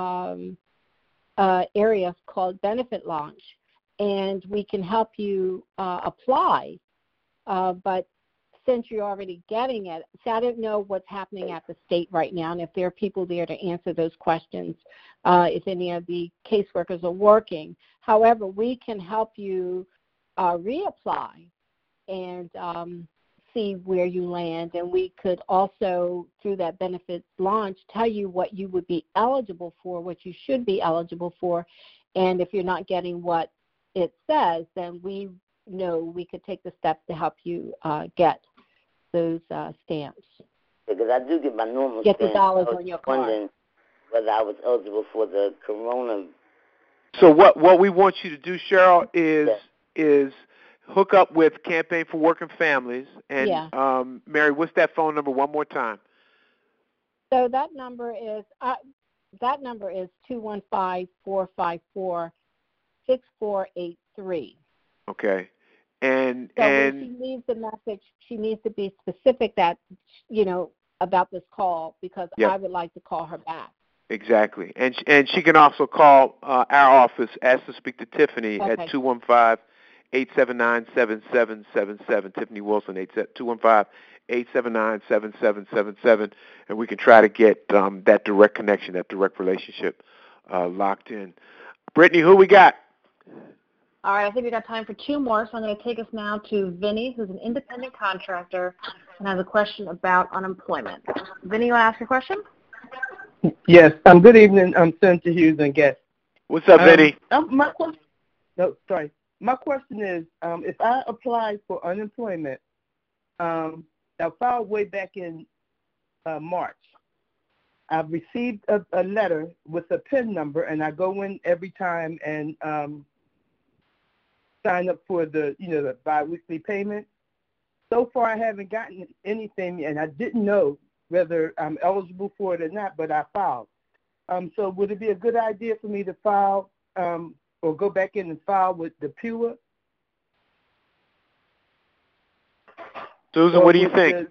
areas called Benefit Launch, and we can help you apply. But since you're already getting it, so I don't know what's happening at the state right now, and if there are people there to answer those questions, if any of the caseworkers are working. However, we can help you reapply and see where you land, and we could also, through that benefits launch, tell you what you would be eligible for, what you should be eligible for, and if you're not getting what it says, then we know we could take the steps to help you get those stamps. Because I do get my normal get stamps. The dollars on your card. Wondering whether I was eligible for the corona. So what we want you to do, Cheryl, is hook up with Campaign for Working Families. And Mary, what's that phone number one more time? So that number is 215-454-6483. Okay. And when she leaves the message, she needs to be specific that, about this call, because I would like to call her back. Exactly. And she can also call our office, ask to speak to Tiffany at 215-879-7777. Tiffany Wilson, 215-879-7777, and we can try to get that direct connection, that direct relationship locked in. Brittany, who we got? All right, I think we got time for two more, so I'm going to take us now to Vinny, who's an independent contractor and has a question about unemployment. Vinny, you want to ask your question? Yes. Good evening, Senator Hughes and guests. What's up, Vinny? My question is, if I apply for unemployment, I filed way back in March. I've received a letter with a PIN number, and I go in every time and sign up for the biweekly payment. So far, I haven't gotten anything, and I didn't know whether I'm eligible for it or not, but I filed. So would it be a good idea for me to file or go back in and file with the PUA? Susan, what do you think?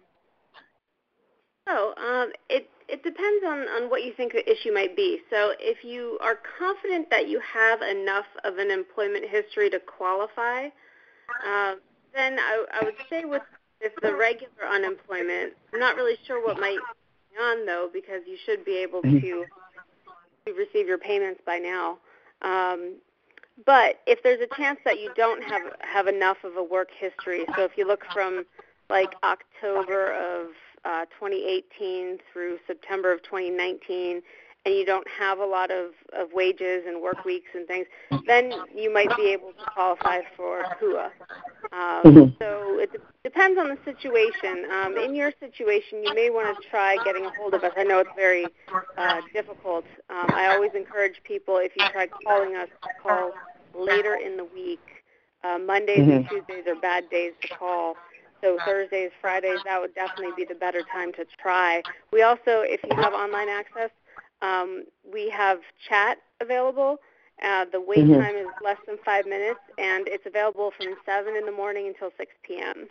It depends on what you think the issue might be. So if you are confident that you have enough of an employment history to qualify, then I would say with the regular unemployment, I'm not really sure what might be on, though, because you should be able to receive your payments by now. But if there's a chance that you don't have enough of a work history, so if you look from like October of 2018 through September of 2019, and you don't have a lot of wages and work weeks and things, then you might be able to qualify for PUA. So it depends on the situation. In your situation, you may want to try getting a hold of us. I know it's very difficult. I always encourage people, if you try calling us, to call later in the week. Mondays and Tuesdays are bad days to call. So Thursdays, Fridays, that would definitely be the better time to try. We also, if you have online access, we have chat available. The wait time is less than 5 minutes, and it's available from 7 in the morning until 6 p.m.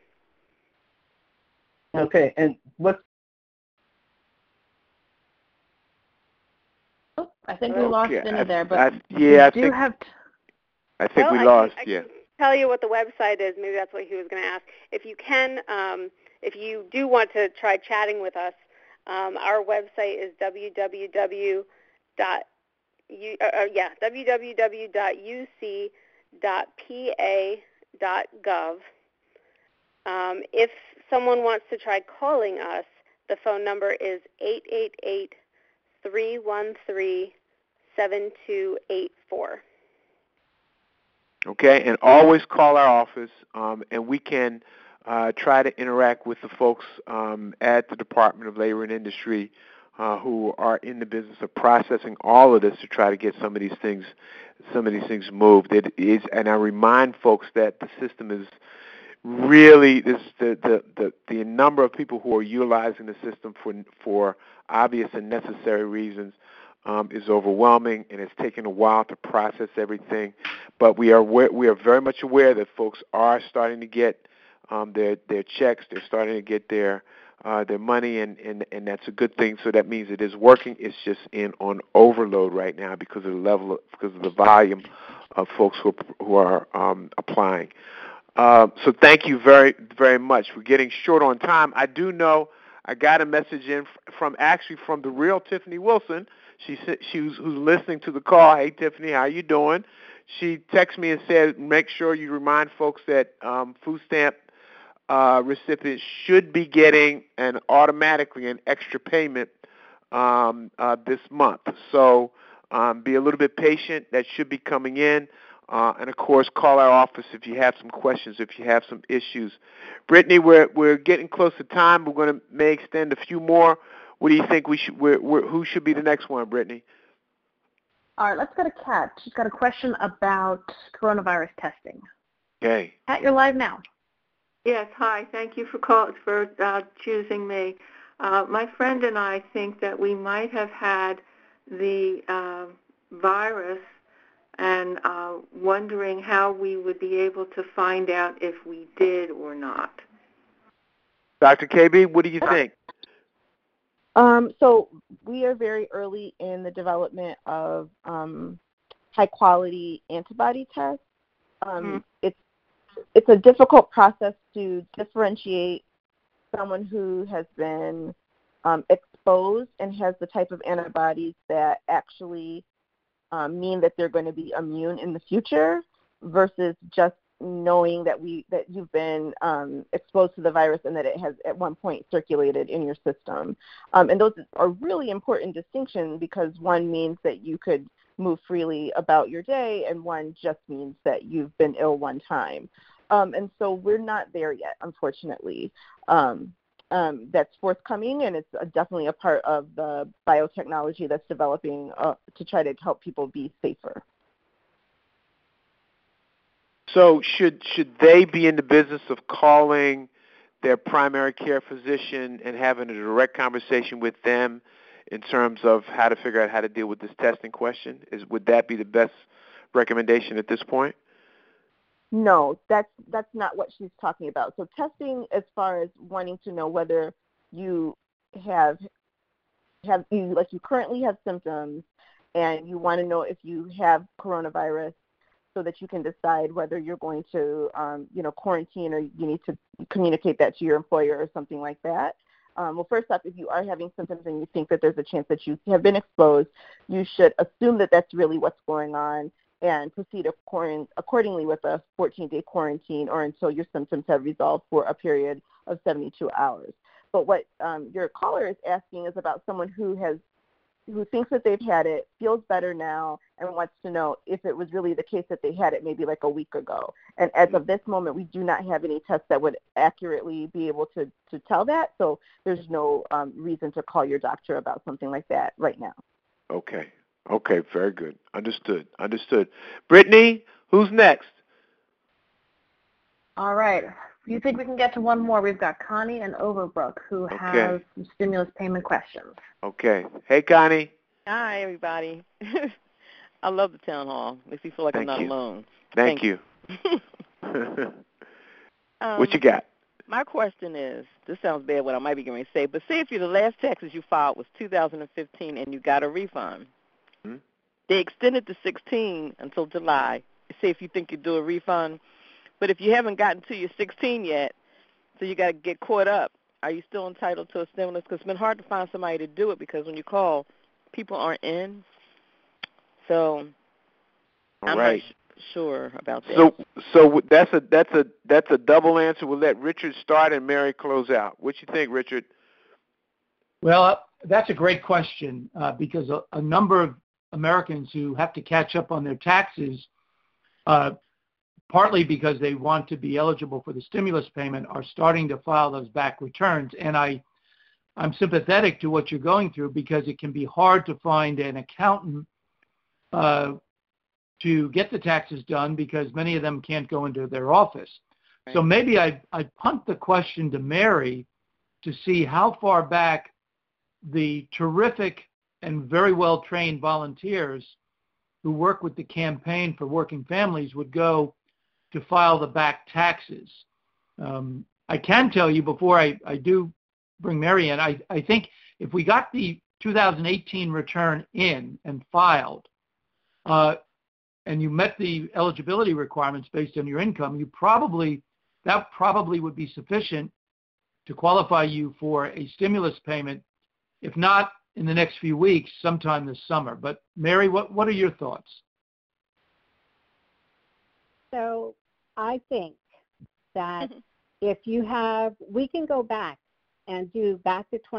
Okay, and what? Oh, I think we lost Vinny there, but I think we lost. I can tell you what the website is. Maybe that's what he was going to ask. If you can, if you do want to try chatting with us, our website is www.uc.pa.gov. If someone wants to try calling us, the phone number is 888-313-7284. Okay, and always call our office, and we can try to interact with the folks at the Department of Labor and Industry who are in the business of processing all of this to try to get some of these things moved. It is, and I remind folks that the system is really the number of people who are utilizing the system for obvious and necessary reasons is overwhelming, and it's taken a while to process everything. But we are very much aware that folks are starting to get their checks. They're starting to get their money, and that's a good thing. So that means it is working. It's just on overload right now because of the volume of folks who are applying. So thank you very, very much. We're getting short on time. I do know I got a message in from the real Tiffany Wilson. Who's listening to the call. Hey, Tiffany, how you doing? She texted me and said, make sure you remind folks that food stamp recipients should be getting automatically an extra payment this month. So be a little bit patient. That should be coming in. And, of course, call our office if you have some questions, if you have some issues. Brittany, we're getting close to time. We're going to may extend a few more. What do you think who should be the next one, Brittany? All right, let's go to Kat. She's got a question about coronavirus testing. Okay. Kat, you're live now. Yes, hi. Thank you for choosing me. My friend and I think that we might have had the virus and wondering how we would be able to find out if we did or not. Dr. KB, what do you think? So we are very early in the development of high-quality antibody tests. It's a difficult process to differentiate someone who has been exposed and has the type of antibodies that actually mean that they're going to be immune in the future versus just knowing that you've been exposed to the virus and that it has at one point circulated in your system. And those are really important distinctions because one means that you could move freely about your day and one just means that you've been ill one time. And so we're not there yet, unfortunately. That's forthcoming, and it's definitely a part of the biotechnology that's developing to try to help people be safer. So should they be in the business of calling their primary care physician and having a direct conversation with them in terms of how to figure out how to deal with this testing question? Would that be the best recommendation at this point? No, that's not what she's talking about. So testing, as far as wanting to know whether you you currently have symptoms and you want to know if you have coronavirus, so that you can decide whether you're going to, quarantine or you need to communicate that to your employer or something like that. Well, first off, if you are having symptoms and you think that there's a chance that you have been exposed, you should assume that that's really what's going on and proceed accordingly with a 14-day quarantine or until your symptoms have resolved for a period of 72 hours. But what your caller is asking is about someone who thinks that they've had it, feels better now, and wants to know if it was really the case that they had it maybe like a week ago. And as of this moment, we do not have any tests that would accurately be able to tell that, so there's no reason to call your doctor about something like that right now. Okay, very good. Understood. Brittany, who's next? All right. Do you think we can get to one more? We've got Connie and Overbrook who have some stimulus payment questions. Okay. Hey, Connie. Hi, everybody. I love the town hall. Makes me feel like I'm not alone. Thank you. What you got? My question is, this sounds bad what I might be going to say, but say if the last taxes you filed was 2015 and you got a refund. They extended the 16 until July. Say if you think you do a refund. But if you haven't gotten to your 16 yet, so you got to get caught up, are you still entitled to a stimulus? Because it's been hard to find somebody to do it because when you call, people aren't in. So I'm not sure about that. So that's a double answer. We'll let Richard start and Mary close out. What you think, Richard? Well, that's a great question because a number of Americans who have to catch up on their taxes, partly because they want to be eligible for the stimulus payment, are starting to file those back returns. And I'm sympathetic to what you're going through because it can be hard to find an accountant to get the taxes done because many of them can't go into their office. Right. So maybe I punt the question to Mary to see how far back the terrific and very well-trained volunteers who work with the Campaign for Working Families would go to file the back taxes. I can tell you before I do bring Mary in, I think if we got the 2018 return in and filed, and you met the eligibility requirements based on your income, that probably would be sufficient to qualify you for a stimulus payment, if not in the next few weeks, sometime this summer. But Mary, what are your thoughts? So I think that if you have, we can go back and do back to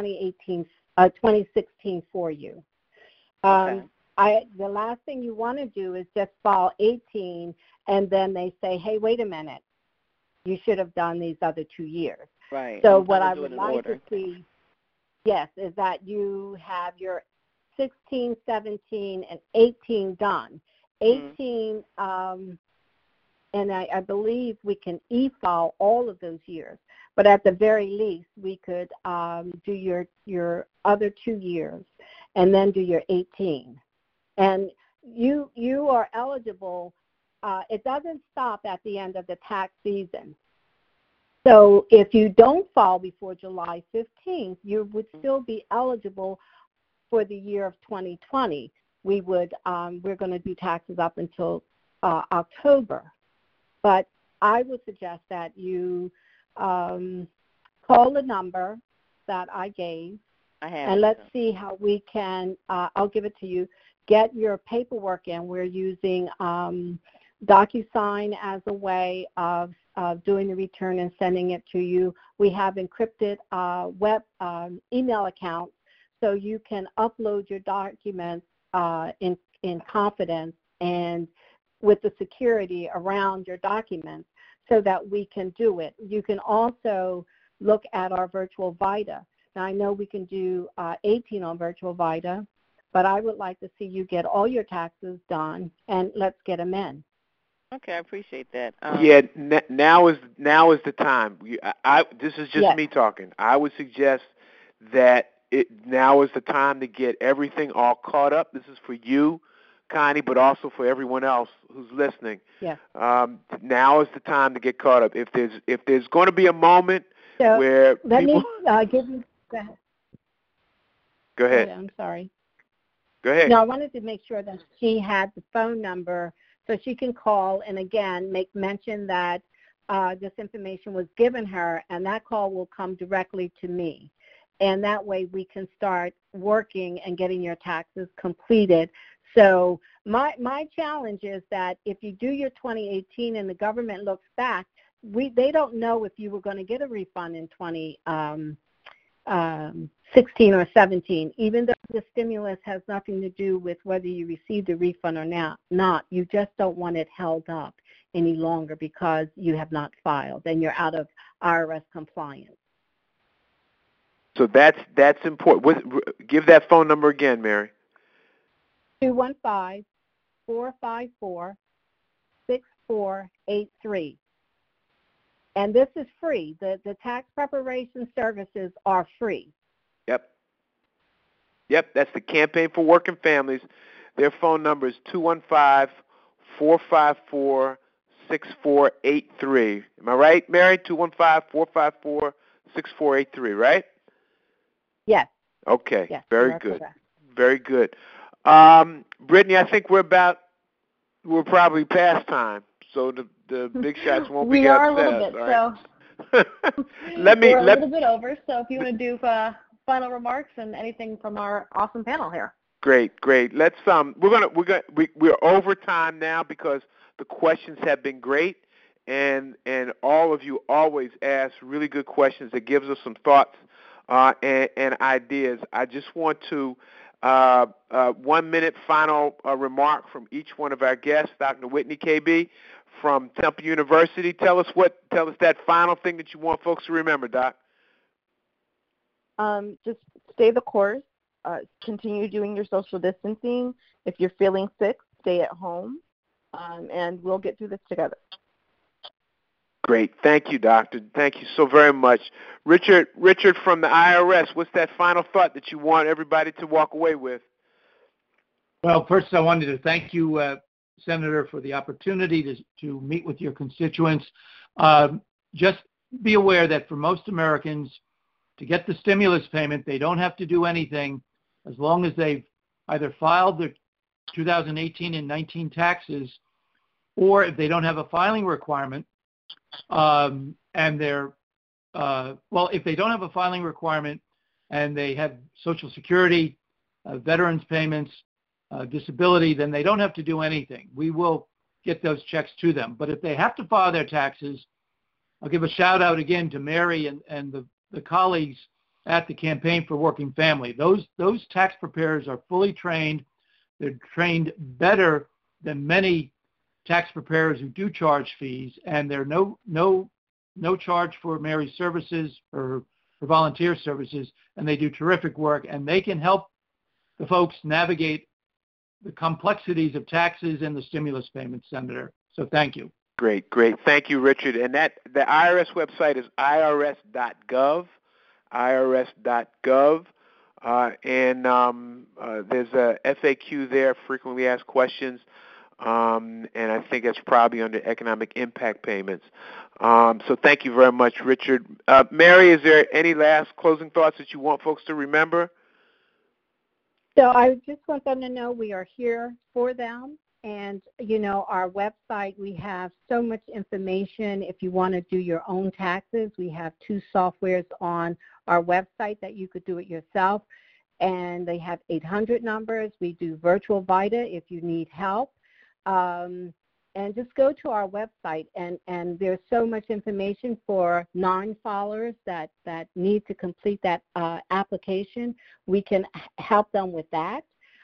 2016 for you. The last thing you want to do is just file 18 and then they say, hey, wait a minute, you should have done these other 2 years. Right. So what I would like to see, yes, is that you have your 16, 17, and 18 done. 18, and I believe we can e-file all of those years. But at the very least, we could do your other 2 years and then do your 18. And you are eligible. It doesn't stop at the end of the tax season. So if you don't file before July 15th, you would still be eligible for the year of 2020. We're going to do taxes up until October. But I would suggest that you call the number that I gave, and let's see how we can, I'll give it to you, get your paperwork in. We're using DocuSign as a way of doing the return and sending it to you. We have encrypted web email accounts, so you can upload your documents in confidence and with the security around your documents so that we can do it. You can also look at our virtual VITA. Now, I know we can do 18 on virtual VITA, but I would like to see you get all your taxes done, and let's get them in. Okay, I appreciate that. Now is the time. This is just me talking. I would suggest that now is the time to get everything all caught up. This is for you, Connie, but also for everyone else who's listening. Yeah. Now is the time to get caught up. If there's going to be a moment where let people... me give you... Go ahead. I'm sorry. Go ahead. No, I wanted to make sure that she had the phone number so she can call and, again, make mention that this information was given her, and that call will come directly to me. And that way we can start working and getting your taxes completed. So my challenge is that if you do your 2018 and the government looks back, they don't know if you were going to get a refund in 2016 or 17, even though the stimulus has nothing to do with whether you received a refund or not. You just don't want it held up any longer because you have not filed and you're out of IRS compliance. So that's important. Give that phone number again, Mary. 215-454-6483. And this is free. The tax preparation services are free. Yep, that's the Campaign for Working Families. Their phone number is 215-454-6483. Am I right, Mary? 215-454-6483, right? Yes. Okay. Yes, very good. Correct. Very good. Brittany, I think we're probably past time, so the big shots won't be upset. We are a little bit, right? so we're a little bit over. So if you want to do final remarks and anything from our awesome panel here. Great. Let's we're over time now because the questions have been great, and all of you always ask really good questions that gives us some thoughts and ideas. I just want to 1 minute final remark from each one of our guests. Dr. Whitney KB from Temple University. Tell us that final thing that you want folks to remember, Doc. Just stay the course. Continue doing your social distancing. If you're feeling sick, stay at home, and we'll get through this together. Great. Thank you, Doctor. Thank you so very much. Richard from the IRS, what's that final thought that you want everybody to walk away with? Well, first I wanted to thank you, Senator, for the opportunity to meet with your constituents. Just be aware that for most Americans, to get the stimulus payment, they don't have to do anything as long as they've either filed their 2018 and 19 taxes, or if they don't have a filing requirement, if they don't have a filing requirement and they have Social Security, veterans payments, disability, then they don't have to do anything. We will get those checks to them. But if they have to file their taxes, I'll give a shout out again to Mary and the colleagues at the Campaign for Working Family. Those tax preparers are fully trained. They're trained better than many tax preparers who do charge fees, and there are no charge for Mary's services or for volunteer services, and they do terrific work, and they can help the folks navigate the complexities of taxes and the stimulus payments, Senator. So thank you. Great. Thank you, Richard. And the IRS website is irs.gov, irs.gov. and there's a FAQ there, frequently asked questions, and I think it's probably under economic impact payments. So thank you very much, Richard. Mary, is there any last closing thoughts that you want folks to remember? So I just want them to know we are here for them. And, our website, we have so much information. If you want to do your own taxes, we have 2 softwares on our website that you could do it yourself. And they have 800 numbers. We do Virtual VITA if you need help. And just go to our website, and there's so much information for non-filers that need to complete that application. We can help them with that.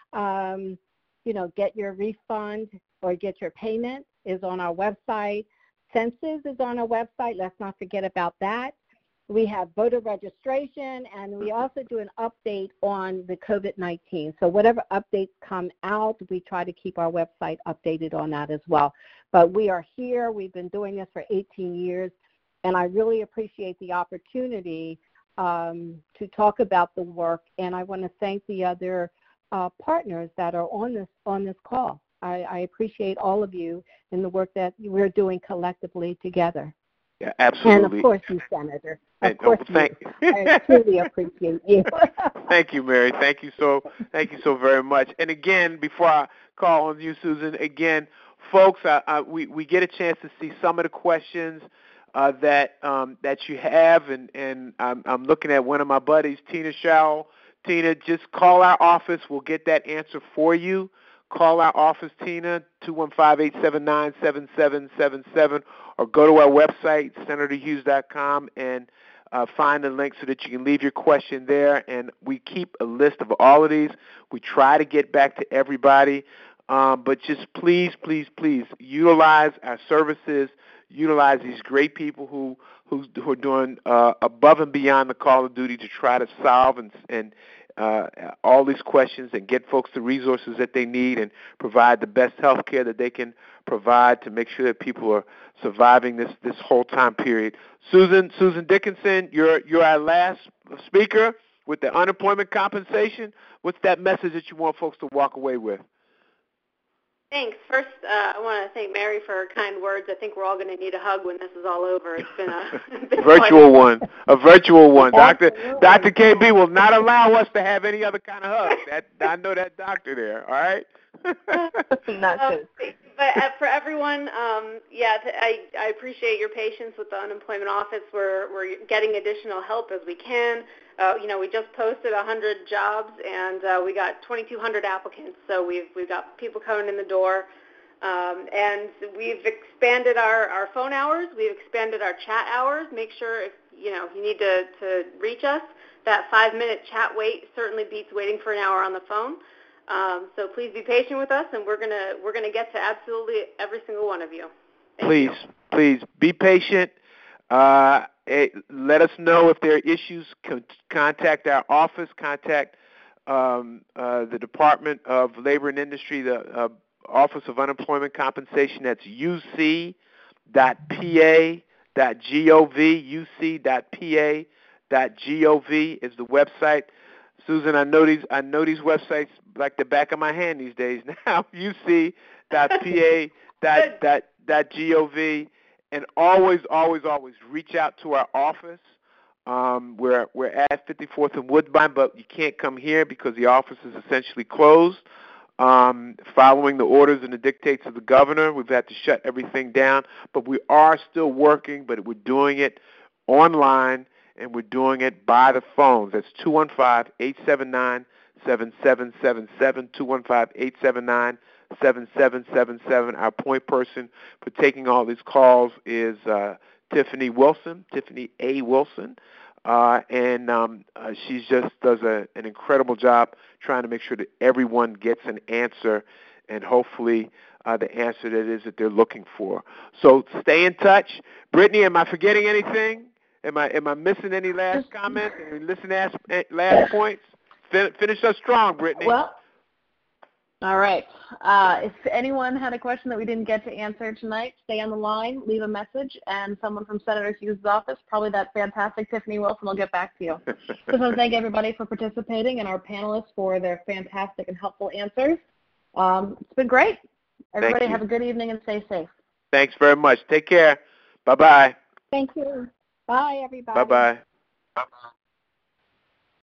Get your refund or get your payment is on our website. Census is on our website. Let's not forget about that. We have voter registration, and we also do an update on the COVID-19. So whatever updates come out, we try to keep our website updated on that as well. But we are here. We've been doing this for 18 years, and I really appreciate the opportunity to talk about the work. And I want to thank the other partners that are on this call. I appreciate all of you and the work that we're doing collectively together. Yeah, absolutely. And of course you, Senator. Of course I truly appreciate you. Thank you, Mary. Thank you so very much. And again, before I call on you, Susan, again, folks, we get a chance to see some of the questions that you have, and I'm looking at one of my buddies, Tina Schau. Tina, just call our office. We'll get that answer for you. Call our office, Tina, 215-879-7777, or go to our website, senatorhughes.com, and find the link so that you can leave your question there. And we keep a list of all of these. We try to get back to everybody, but just please, please, please utilize our services. Utilize these great people who are doing above and beyond the call of duty to try to solve and all these questions and get folks the resources that they need and provide the best health care that they can provide to make sure that people are surviving this whole time period. Susan Dickinson, you're our last speaker with the unemployment compensation. What's that message that you want folks to walk away with? Thanks. First, I want to thank Mary for her kind words. I think we're all going to need a hug when this is all over. It's been a virtual one. Dr. KB will not allow us to have any other kind of hug. I know that doctor there. All right. But for everyone, I appreciate your patience with the unemployment office. We're getting additional help as we can. We just posted 100 jobs, and we got 2,200 applicants. So we've got people coming in the door, and we've expanded our phone hours. We've expanded our chat hours. Make sure if you need to reach us, that 5-minute chat wait certainly beats waiting for an hour on the phone. So please be patient with us, and we're gonna get to absolutely every single one of you. Please be patient. Let us know if there are issues. Contact our office. Contact the Department of Labor and Industry, the Office of Unemployment Compensation. That's uc.pa.gov. uc.pa.gov is the website. Susan, I know these websites like the back of my hand these days now. uc.pa.gov. And always reach out to our office. We're at 54th and Woodbine, but you can't come here because the office is essentially closed. Following the orders and the dictates of the governor, we've had to shut everything down. But we are still working, but we're doing it online, and we're doing it by the phones. That's 215-879-7777, 215-879-7777. Our point person for taking all these calls is Tiffany A. Wilson, and she just does an incredible job trying to make sure that everyone gets an answer, and hopefully the answer that they're looking for. So stay in touch. Brittany, am I forgetting anything? Am I missing any last comments? Any last points? Finish us strong, Brittany. Well, All right. If anyone had a question that we didn't get to answer tonight, stay on the line, leave a message, and someone from Senator Hughes' office, probably that fantastic Tiffany Wilson, will get back to you. So I want to thank everybody for participating and our panelists for their fantastic and helpful answers. It's been great. Everybody have a good evening and stay safe. Thanks very much. Take care. Bye-bye. Thank you. Bye, everybody. Bye-bye.